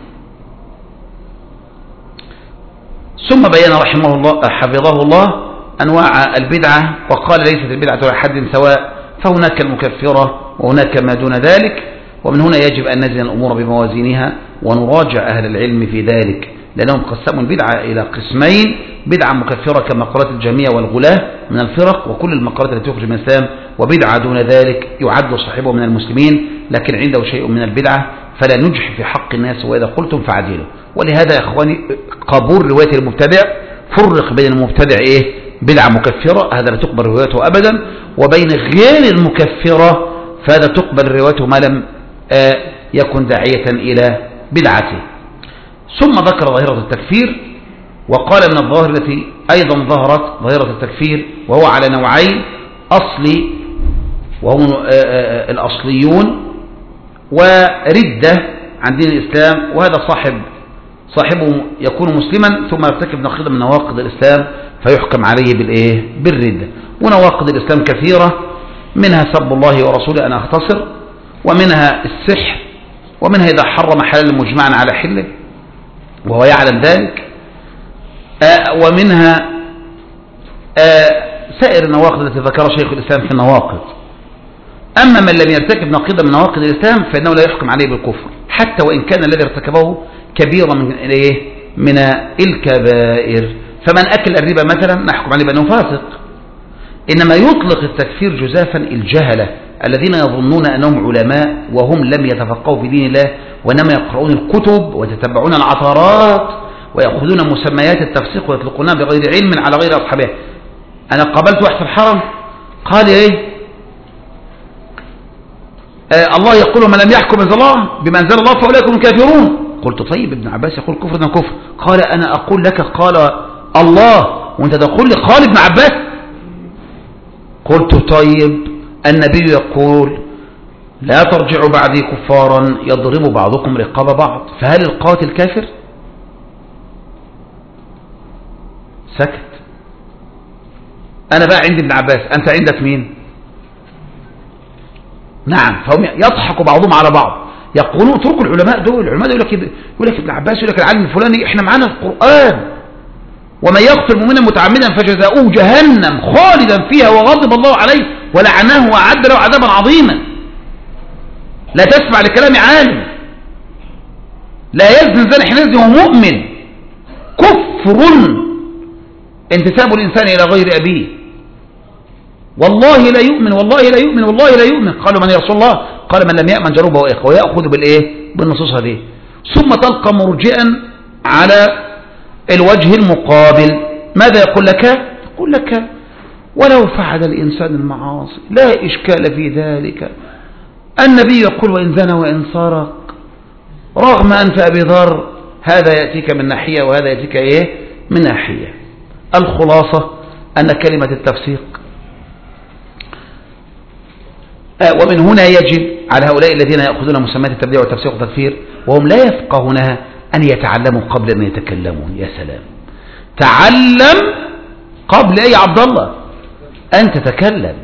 ثم بين رحمه الله حفظه الله أنواع البدعة وقال ليست البدعة على حد سواء، فهناك المكفرة وهناك ما دون ذلك. ومن هنا يجب أن نزن الأمور بموازينها ونراجع أهل العلم في ذلك، لأنهم قسموا البدعة إلى قسمين: بدعة مكفرة كمقالات الجهمية والغلاة من الفرق وكل المقالات التي تخرج من الإسلام، وبدعة دون ذلك يعد صاحبه من المسلمين لكن عنده شيء من البدعة، فلا نجح في حق الناس وإذا قلتم فعدلوا. ولهذا يا إخواني قبول رواية المبتدع فرق بين المبتدع إيه بدعة مكفرة هذا لا تقبل روايته أبدا، وبين غير المكفرة فهذا تقبل روايته ما لم آه يكن داعية إلى بدعته. ثم ذكر ظاهرة التكفير وقال من الظواهر التي أيضا ظهرت ظاهرة التكفير وهو على نوعين: أصلي وهم الأصليون، وردة عن دين الإسلام، وهذا صاحب صاحبه يكون مسلما ثم يرتكب نقيضا من نواقض الإسلام فيحكم عليه بالإيه بالردة. ونواقض الإسلام كثيرة، منها سب الله ورسوله، أنا أختصر، ومنها السحر، ومنها إذا حرم حلالا مجمعا على حله وهو يعلم ذلك، آه ومنها آه سائر النواقض التي ذكرها شيخ الإسلام في النواقض. أما من لم يرتكب نقيضا من نواقض الإسلام فإنه لا يحكم عليه بالكفر حتى وإن كان الذي ارتكبه كبيرا من إيه من الكبائر. فمن أكل الربا مثلا نحكم عليه بأنه فاسق. إنما يطلق التكفير جزافا الجهلة الذين يظنون أنهم علماء وهم لم يتفقهوا في دين الله، وإنما يقرؤون الكتب ويتتبعون العثرات ويأخذون مسميات التفسيق ويطلقونها بغير علم على غير أصحابها. أنا قابلت واحد في الحرم قال إيه آه الله يقول من لم يحكم الله بما أنزل الله فأولئك هم الكافرون. قلت طيب ابن عباس يقول كفر ده كفر. قال أنا أقول لك قال الله وأنت تقول لي قال ابن عباس. قلت طيب النبي يقول لا ترجعوا بعدي كفارا يضرب بعضكم رقاب بعض، فهل القاتل كافر؟ سكت. أنا بقى عندي ابن عباس، أنت عندك مين؟ نعم. فهم يضحك بعضهم على بعض يقولون اتركوا العلماء دول، العلماء دول يقول لك يقول لك ابن عباس يقول لك العالم الفلاني، احنا معانا القرآن ومن يقتل مؤمنا متعمدا فجزاؤه جهنم خالدا فيها وغضب الله عليه ولعناه وأعد له عذابا عظيما. لا تسمع لكلام عالم. لا يزني الزاني حين يزني وهو مؤمن. كفر انتساب الإنسان إلى غير أبيه. والله لا يؤمن والله لا يؤمن والله لا يؤمن. قالوا من يا رسول الله؟ قال من لم يأمن جروبه وإخوه، ويأخذ بالإيه بالنصوص هذه. ثم تلقى مرجئا على الوجه المقابل ماذا يقول لك؟ يقول لك ولو فعل الإنسان المعاصي لا إشكال في ذلك، النبي يقول وإن زنى وإن سرق، رغم أنف أبي ذر هذا يأتيك من ناحية وهذا يأتيك إيه من ناحية. الخلاصة أن كلمة التفسيق ومن هنا يجب على هؤلاء الذين يأخذون مسميات التبديع والتفسيق والتكفير وهم لا يفقهونها أن يتعلموا قبل أن يتكلمون. يا سلام، تعلم قبل أي عبد الله أن تتكلم،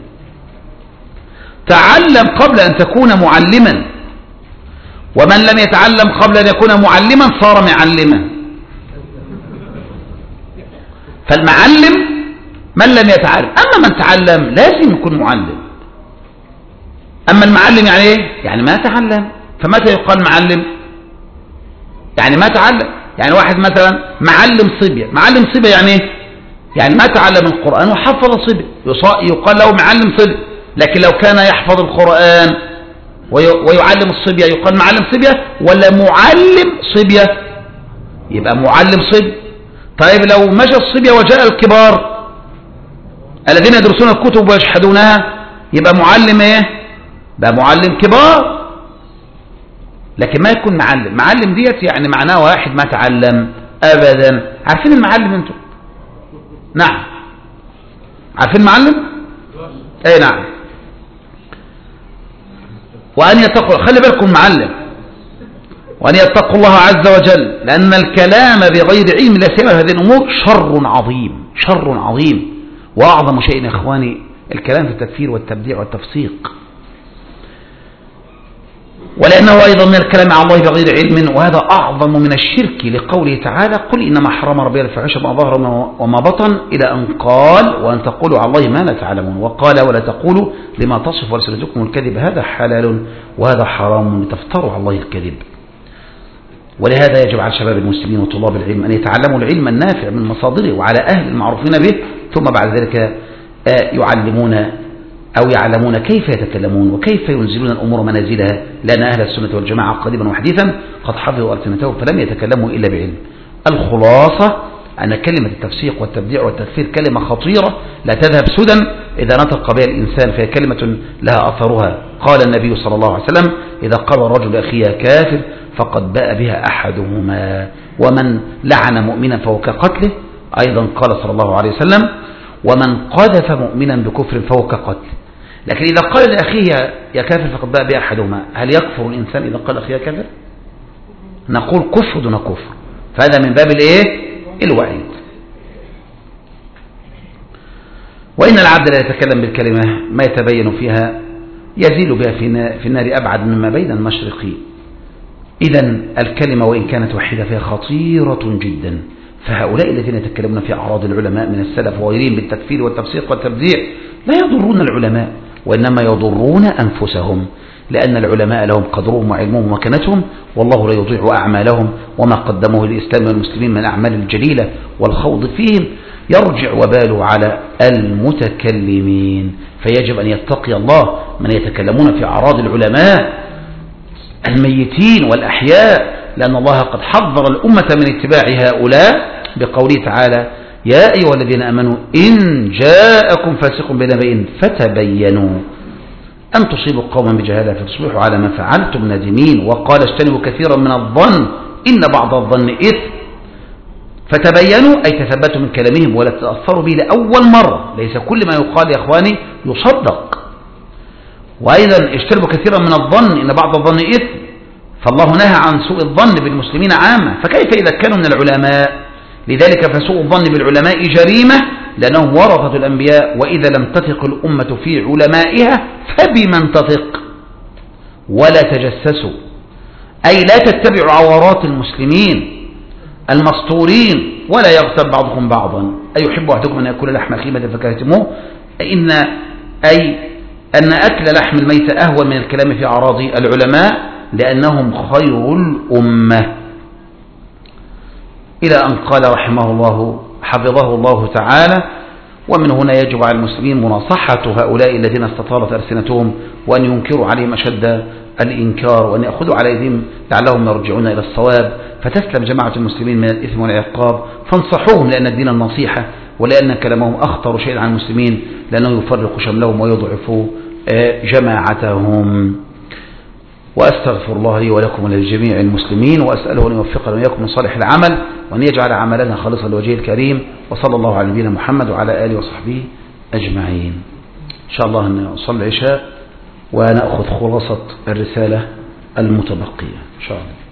تعلم قبل أن تكون معلما، ومن لم يتعلم قبل أن يكون معلما صار معلما. فالمعلم من لم يتعلم، أما من تعلم لازم يكون معلم. أما المعلم يعني إيه؟ يعني ما تعلم. فمتى يقال معلم؟ يعني ما تعلم. يعني واحد مثلا معلم صبية، معلم صبية يعني إيه؟ يعني ما تعلم القرآن وحفظ صبية يقال له معلم صبية. لكن لو كان يحفظ القرآن ويعلم الصبية يقال معلم صبية ولا معلم صبية؟ يبقى معلم صبية. طيب لو مشى الصبية وجاء الكبار الذين يدرسون الكتب ويشهدونها يبقى معلم ايه؟ بقى معلم كبار. لكن ما يكون معلم. معلم ديت يعني معناه واحد ما تعلم ابدا. عارفين المعلم انتم؟ نعم عارفين المعلم؟ اي نعم. وان يتقوا، خلي بالكم معلم، وان يتقوا الله عز وجل، لان الكلام بغير علم لا سيما هذه الامور شر عظيم، شر عظيم. واعظم شيء يا اخواني الكلام في التكفير والتبديع والتفسيق. ولأنه أيضا من الكلام على الله بغير علم، وهذا أعظم من الشرك، لقوله تعالى قل إنما حرم ربي الفواحش ما ظهر وما بطن، إلى أن قال وأن تقولوا على الله ما لا تعلمون، وقال ولا تقولوا لما تصف ألسنتكم الكذب هذا حلال وهذا حرام لتفتروا على الله الكذب. ولهذا يجب على شباب المسلمين وطلاب العلم أن يتعلموا العلم النافع من مصادره وعلى أهل المعروفين به، ثم بعد ذلك يعلمون أو يعلمون كيف يتكلمون وكيف ينزلون الأمور منازلها، لأن أهل السنة والجماعة قديما وحديثا قد حفظوا ألسنتهم فلم يتكلموا إلا بعلم. الخلاصة أن كلمة التفسيق والتبديع والتكفير كلمة خطيرة لا تذهب سدى إذا نطق بها الإنسان، فهي كلمة لها أثرها. قال النبي صلى الله عليه وسلم إذا قال الرجل أخيه كافر فقد باء بها أحدهما، ومن لعن مؤمنا فهو كقتله. أيضا قال صلى الله عليه وسلم ومن قذف مؤمنا بكفر فهو كقتله. لكن إذا قال لأخيه يا كافر فقد باء بها أحدهما، هل يكفر الإنسان إذا قال أخيه كافر؟ نقول كفر دون كفر، فهذا من باب الإيه؟ الوعيد. وإن العبد لا يتكلم بالكلمة ما يتبين فيها يزيل بها في النار أبعد مما بين المشرق. إذن الكلمة وإن كانت وحيدة فيها خطيرة جدا، فهؤلاء الذين يتكلمون في أعراض العلماء من السلف وغيرهم بالتكفير والتفسيق والتبذيع لا يضرون العلماء، وإنما يضرون أنفسهم، لأن العلماء لهم قدرهم وعلمهم ومكانتهم، والله لا يضيع أعمالهم، وما قدموه للإسلام والمسلمين من أعمال الجليلة والخوض فيهم يرجع وباله على المتكلمين. فيجب أن يتقي الله من يتكلمون في أعراض العلماء الميتين والأحياء، لأن الله قد حذر الأمة من اتباع هؤلاء بقوله تعالى يا أيها الذين آمنوا إن جاءكم فاسق بنبأ فتبينوا أن تصيبوا قوما بجهالة فتصبحوا على ما فعلتم نادمين. وقال اجتنبوا كثيرا من الظن إن بعض الظن إثم، فتبينوا أي تثبتوا من كلامهم ولا تتأثروا به لأول مرة، ليس كل ما يقال يا إخواني يصدق. وأيضا اجتنبوا كثيرا من الظن إن بعض الظن إثم، فالله نهى عن سوء الظن بالمسلمين عامة، فكيف إذا كانوا من العلماء؟ لذلك فسوء الظن بالعلماء جريمة لأنهم ورثة الأنبياء، وإذا لم تثق الأمة في علمائها فبمن تثق؟ ولا تجسسوا أي لا تتبعوا عورات المسلمين المستورين، ولا يغتب بعضكم بعضا. أيحب أحدكم أن يأكل لحم خيمة فكرهتموه، إن أي أن أكل لحم الميت أهون من الكلام في أعراض العلماء لأنهم خير الأمة. إلى أن قال رحمه الله حفظه الله تعالى ومن هنا يجب على المسلمين مناصحة هؤلاء الذين استطالت ألسنتهم، وأن ينكروا عليهم أشد الإنكار، وأن يأخذوا على أيديهم لعلهم يرجعون إلى الصواب، فتسلم جماعة المسلمين من الإثم والعقاب. فانصحوهم لأن الدين النصيحة، ولأن كلامهم أخطر شيء عن المسلمين، لأنه يفرق شملهم ويضعف جماعتهم. وأستغفر الله لي ولكم ولجميع المسلمين، وأسأله أن يوفقنا وإياكم من صالح العمل، وأن يجعل عملنا خالصا لوجهه الكريم. وصلى الله على نبينا محمد وعلى آله وصحبه أجمعين. إن شاء الله أن نصلي العشاء ونأخذ خلاصة الرسالة المتبقية إن شاء الله.